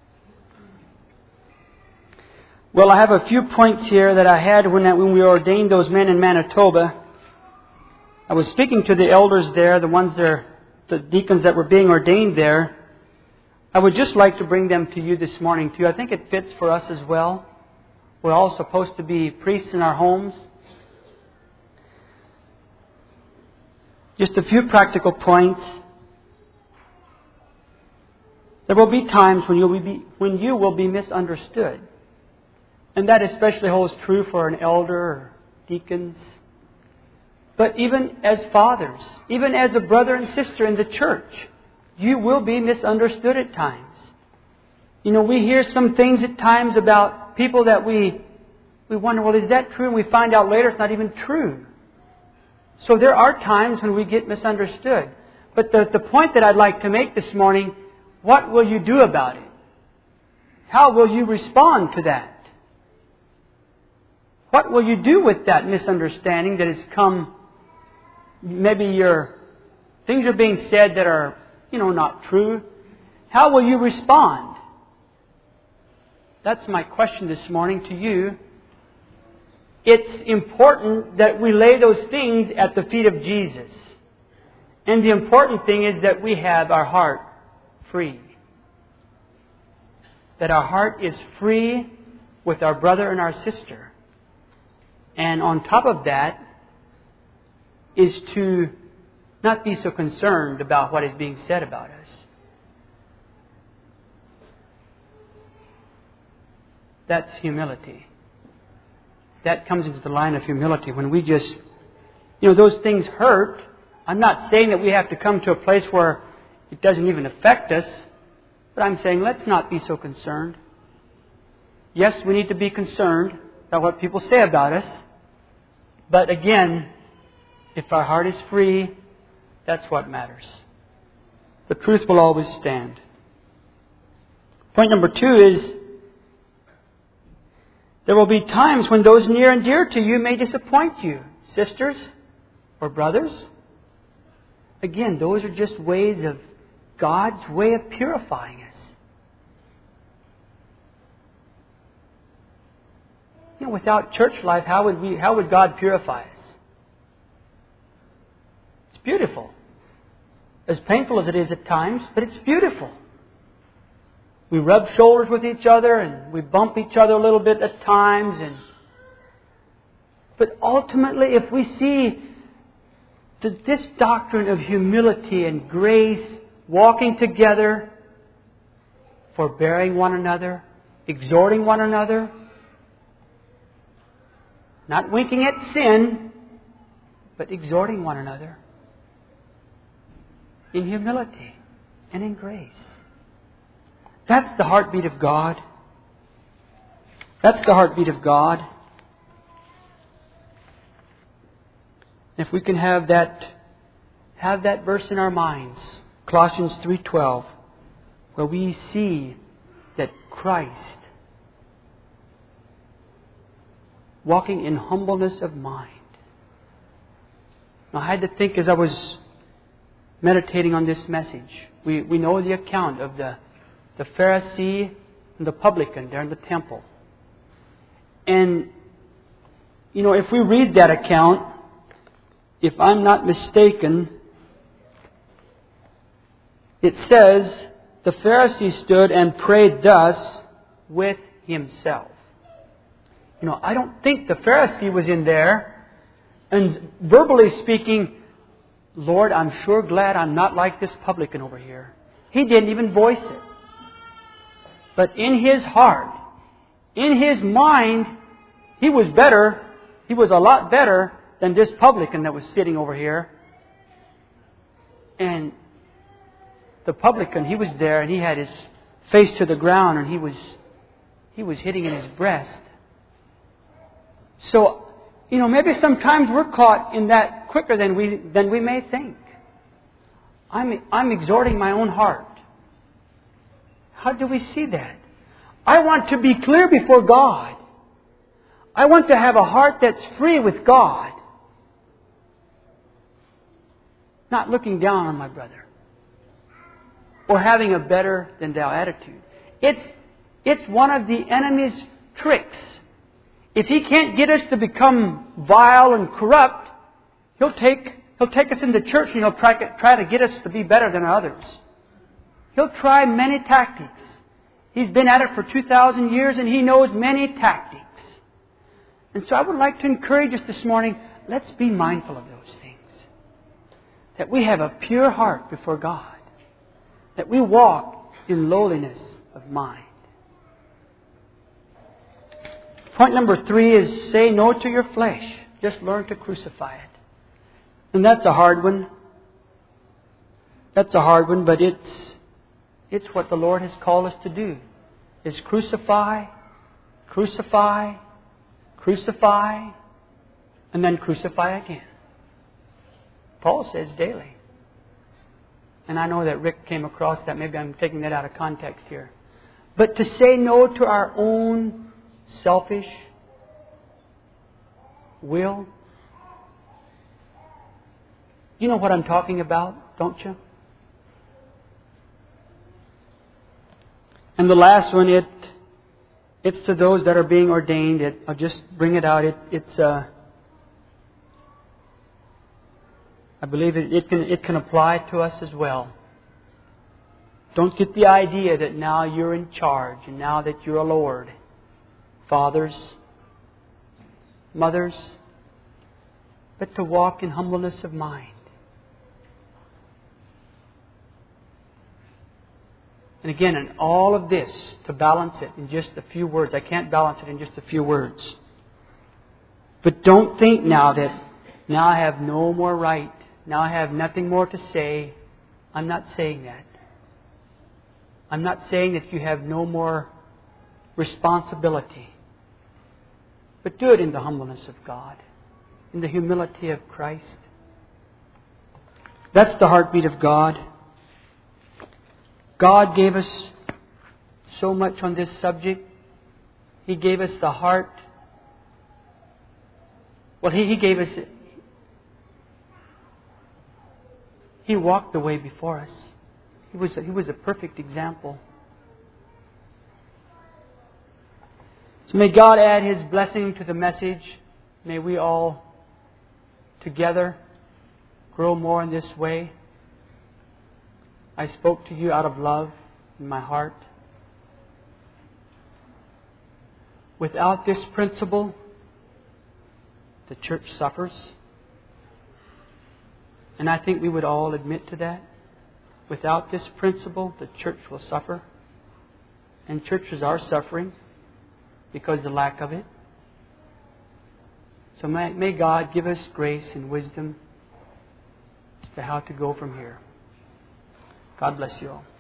Well, I have a few points here that I had when we ordained those men in Manitoba. I was speaking to the elders there, the deacons that were being ordained there. I would just like to bring them to you this morning too. I think it fits for us as well. We're all supposed to be priests in our homes. Just a few practical points. There will be times when you will be misunderstood. And that especially holds true for an elder or deacons. But even as fathers, even as a brother and sister in the church, you will be misunderstood at times. We hear some things at times about people that we wonder, well, is that true? And we find out later it's not even true. So there are times when we get misunderstood. But the point that I'd like to make this morning, what will you do about it? How will you respond to that? What will you do with that misunderstanding that has come? Maybe things are being said that are, not true. How will you respond? That's my question this morning to you. It's important that we lay those things at the feet of Jesus. And the important thing is that we have our heart free. That our heart is free with our brother and our sister. And on top of that is to not be so concerned about what is being said about us. That's humility. That comes into the line of humility when we just, those things hurt. I'm not saying that we have to come to a place where it doesn't even affect us, but I'm saying let's not be so concerned. Yes, we need to be concerned about what people say about us. But again, if our heart is free, that's what matters. The truth will always stand. Point number 2 is, there will be times when those near and dear to you may disappoint you. Sisters or brothers. Again, those are just ways of God's way of purifying us. Without church life, how would God purify us? It's beautiful. As painful as it is at times, but it's beautiful. We rub shoulders with each other and we bump each other a little bit at times. But ultimately, if we see this doctrine of humility and grace, walking together, forbearing one another, exhorting one another, not winking at sin, but exhorting one another in humility and in grace. That's the heartbeat of God. That's the heartbeat of God. If we can have that verse in our minds, Colossians 3:12, where we see that Christ, walking in humbleness of mind. Now, I had to think as I was meditating on this message. We know the account of the Pharisee and the publican there in the temple. And, if we read that account, if I'm not mistaken, it says, the Pharisee stood and prayed thus with himself. I don't think the Pharisee was in there and verbally speaking, Lord, I'm sure glad I'm not like this publican over here. He didn't even voice it. But in his heart, in his mind, he was better. He was a lot better than this publican that was sitting over here. And the publican, he was there and he had his face to the ground, and he was hitting in his breast. So, maybe sometimes we're caught in that quicker than we may think. I'm exhorting my own heart. How do we see that? I want to be clear before God. I want to have a heart that's free with God. Not looking down on my brother. Or having a better than thou attitude. It's one of the enemy's tricks. If he can't get us to become vile and corrupt, he'll take us into church and he'll try to get us to be better than others. He'll try many tactics. He's been at it for 2,000 years and he knows many tactics. And so I would like to encourage us this morning, let's be mindful of those things. That we have a pure heart before God. That we walk in lowliness of mind. Point number 3 is say no to your flesh. Just learn to crucify it. And that's a hard one. That's a hard one, but it's what the Lord has called us to do. Is crucify, crucify, crucify, and then crucify again. Paul says daily. And I know that Rick came across that. Maybe I'm taking that out of context here. But to say no to our own selfish will. You know what I'm talking about, don't you? And the last one, it's to those that are being ordained. I'll just bring it out. I believe it can apply to us as well. Don't get the idea that now you're in charge and now that you're a Lord. Fathers, mothers, but to walk in humbleness of mind. And again, in all of this, to balance it in just a few words. I can't balance it in just a few words. But don't think now that now I have no more right. Now I have nothing more to say. I'm not saying that. I'm not saying that you have no more responsibility. But do it in the humbleness of God. In the humility of Christ. That's the heartbeat of God. God gave us so much on this subject. He gave us the heart. Well, He gave us... He walked the way before us. He was a perfect example. So may God add His blessing to the message. May we all together grow more in this way. I spoke to you out of love in my heart. Without this principle, the church suffers. And I think we would all admit to that. Without this principle, the church will suffer. And churches are suffering because of the lack of it. So may God give us grace and wisdom as to how to go from here. God bless you all.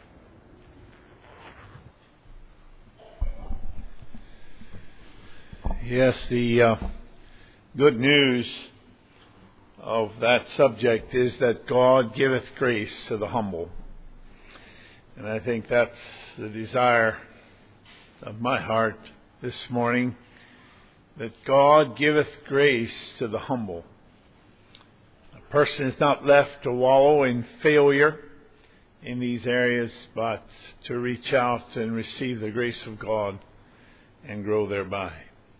Yes, the good news of that subject is that God giveth grace to the humble. And I think that's the desire of my heart this morning, that God giveth grace to the humble. A person is not left to wallow in failure in these areas, but to reach out and receive the grace of God and grow thereby.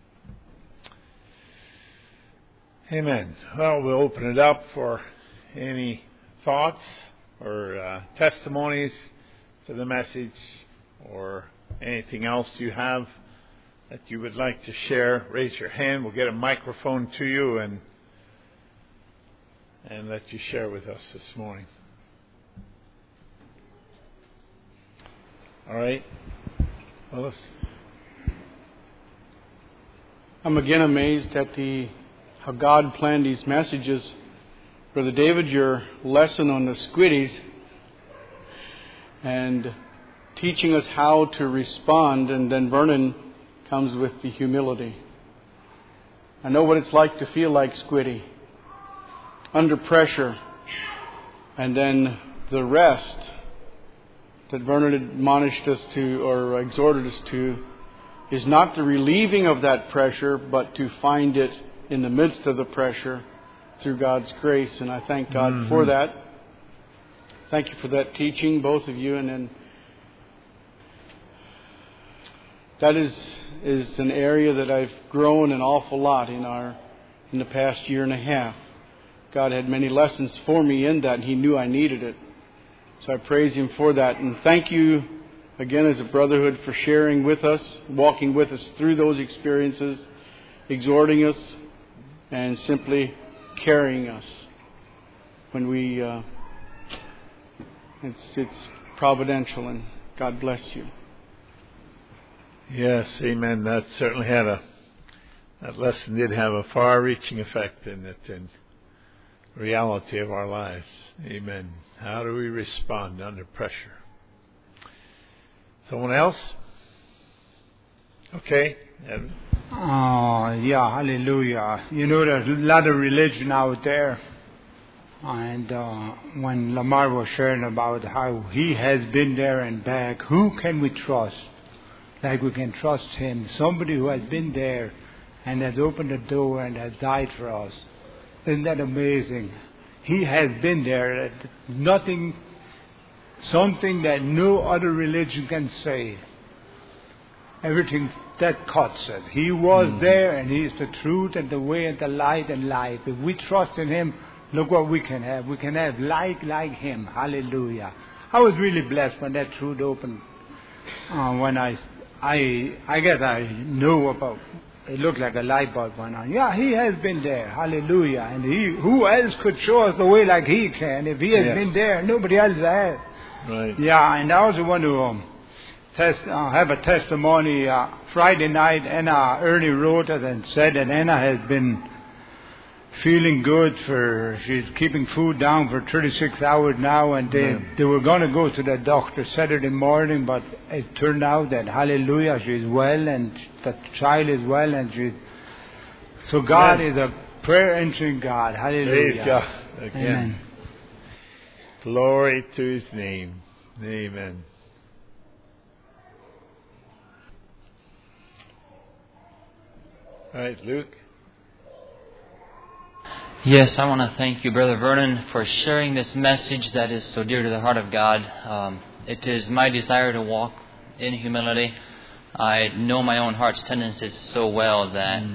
Amen. Well, we'll open it up for any thoughts or testimonies to the message or anything else you have that you would like to share. Raise your hand. We'll get a microphone to you and let you share with us this morning. All right. Well, I'm again amazed at how God planned these messages. Brother David, your lesson on the squiddies, and teaching us how to respond, and then Vernon comes with the humility. I know what it's like to feel like Squiddy, under pressure, and then the rest that Vernon admonished us to, or exhorted us to, is not the relieving of that pressure, but to find it in the midst of the pressure through God's grace. And I thank God for that. Thank you for that teaching, both of you. And then that is an area that I've grown an awful lot in the past year and a half. God had many lessons for me in that, and He knew I needed it. So I praise Him for that. And thank you again as a brotherhood for sharing with us, walking with us through those experiences, exhorting us, and simply carrying us when we it's providential, and God bless you. Yes, amen. That certainly that lesson did have a far-reaching effect in it, and reality of our lives. Amen. How do we respond under pressure? Someone else? Okay. Evan. Yeah, hallelujah. You know, there's a lot of religion out there. And when Lamar was sharing about how he has been there and back, who can we trust? Like we can trust Him. Somebody who has been there and has opened the door and has died for us. Isn't that amazing? He has been there. Something that no other religion can say. Everything that cuts it. He was there, and He is the truth and the way and the light and life. If we trust in Him, look what we can have. We can have like Him. Hallelujah. I was really blessed when that truth opened. When I guess I know about. It looked like a light bulb went on. Yeah, He has been there. Hallelujah. And who else could show us the way like He can? If He has been there, nobody else has. Right. Yeah, and I also want to have a testimony. Friday night, Anna early wrote us and said that Anna has been feeling good she's keeping food down for 36 hours now, and they were going to go to the doctor Saturday morning, but it turned out that, hallelujah, she's well, and the child is well, and so God is a prayer answering God. Hallelujah. Praise God. Again. Amen. Glory to His name. Amen. All right, Luke. Yes, I want to thank you, Brother Vernon, for sharing this message that is so dear to the heart of God. It is my desire to walk in humility. I know my own heart's tendencies so well that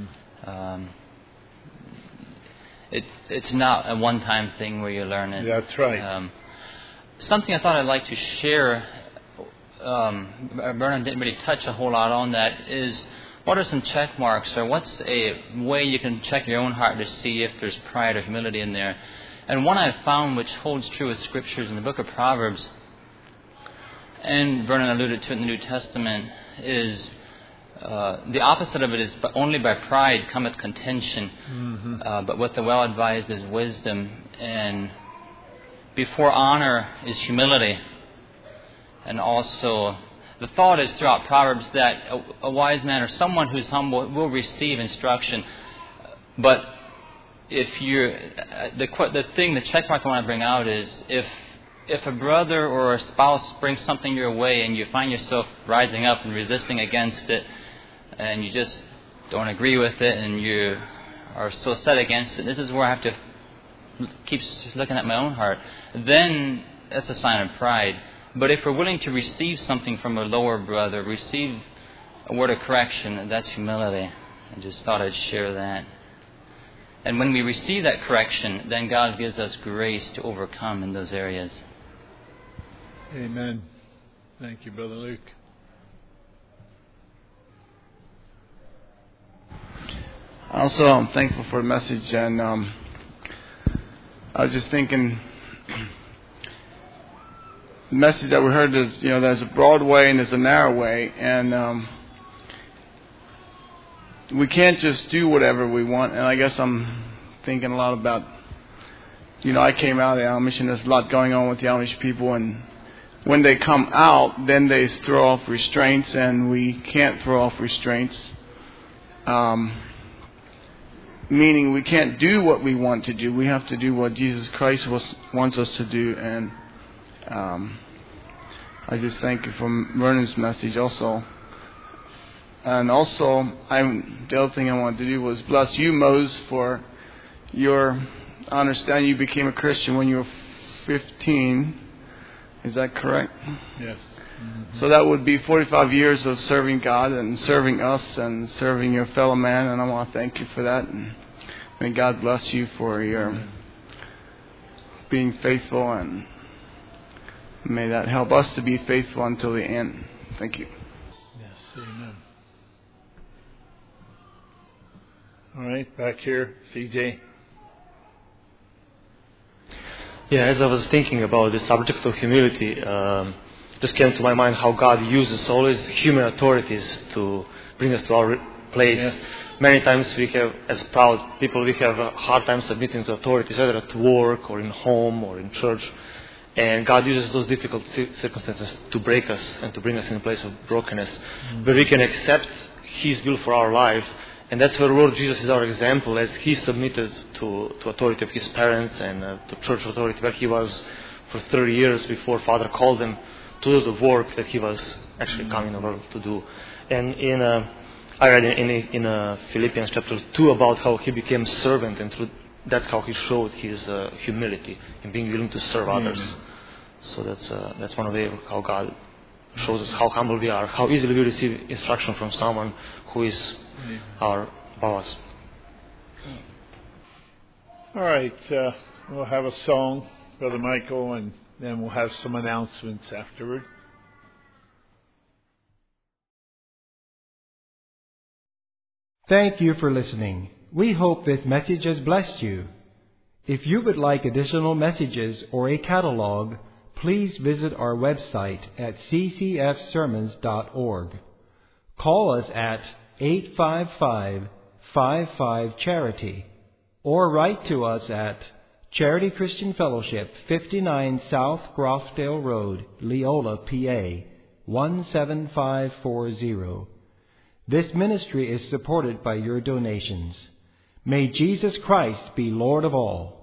it's not a one-time thing where you learn it. That's right. Something I thought I'd like to share, Vernon didn't really touch a whole lot on that, is what are some check marks, or what's a way you can check your own heart to see if there's pride or humility in there? And one I've found which holds true with Scriptures in the book of Proverbs, and Vernon alluded to it in the New Testament, is the opposite of it is only by pride cometh contention, but with the well-advised is wisdom. And before honor is humility. And also, the thought is throughout Proverbs that a wise man or someone who's humble will receive instruction. But if you're the check mark I want to bring out is if a brother or a spouse brings something your way and you find yourself rising up and resisting against it, and you just don't agree with it, and you are so set against it, this is where I have to keep looking at my own heart, then that's a sign of pride. But if we're willing to receive something from a lower brother, receive a word of correction, that's humility. I just thought I'd share that. And when we receive that correction, then God gives us grace to overcome in those areas. Amen. Thank you, Brother Luke. Also, I'm thankful for the message, and I was just thinking, the message that we heard is, there's a broad way and there's a narrow way, and we can't just do whatever we want. And I guess I'm thinking a lot about, I came out of the Amish, and there's a lot going on with the Amish people, and when they come out, then they throw off restraints, and we can't throw off restraints. Meaning we can't do what we want to do. We have to do what Jesus Christ wants us to do. And I just thank you for Vernon's message also. And also, the other thing I wanted to do was bless you, Moses, for your understanding. You became a Christian when you were 15. Is that correct? Yes. Mm-hmm. So that would be 45 years of serving God and serving us and serving your fellow man. And I want to thank you for that. And may God bless you for your being faithful. And may that help us to be faithful until the end. Thank you. Yes, amen. All right, back here, CJ. Yeah, as I was thinking about the subject of humility, just came to my mind how God uses always human authorities to bring us to our place. Yes. Many times we have, as proud people, we have a hard time submitting to authorities, either at work or in home or in church. And God uses those difficult circumstances to break us and to bring us in a place of brokenness, where we can accept His will for our life. And that's where Lord Jesus is our example, as He submitted to authority of His parents and to church authority, where He was for 30 years before Father called Him to do the work that He was actually coming in the world to do. And I read in Philippians chapter 2 about how He became servant, and that's how He showed His humility in being willing to serve others. So that's one way of how God shows us how humble we are, how easily we receive instruction from someone who is our boss. All right, we'll have a song, Brother Michael, and then we'll have some announcements afterward. Thank you for listening. We hope this message has blessed you. If you would like additional messages or a catalog, please visit our website at ccfsermons.org. Call us at 855-55-CHARITY or write to us at Charity Christian Fellowship, 59 South Groffdale Road, Leola, PA, 17540. This ministry is supported by your donations. May Jesus Christ be Lord of all.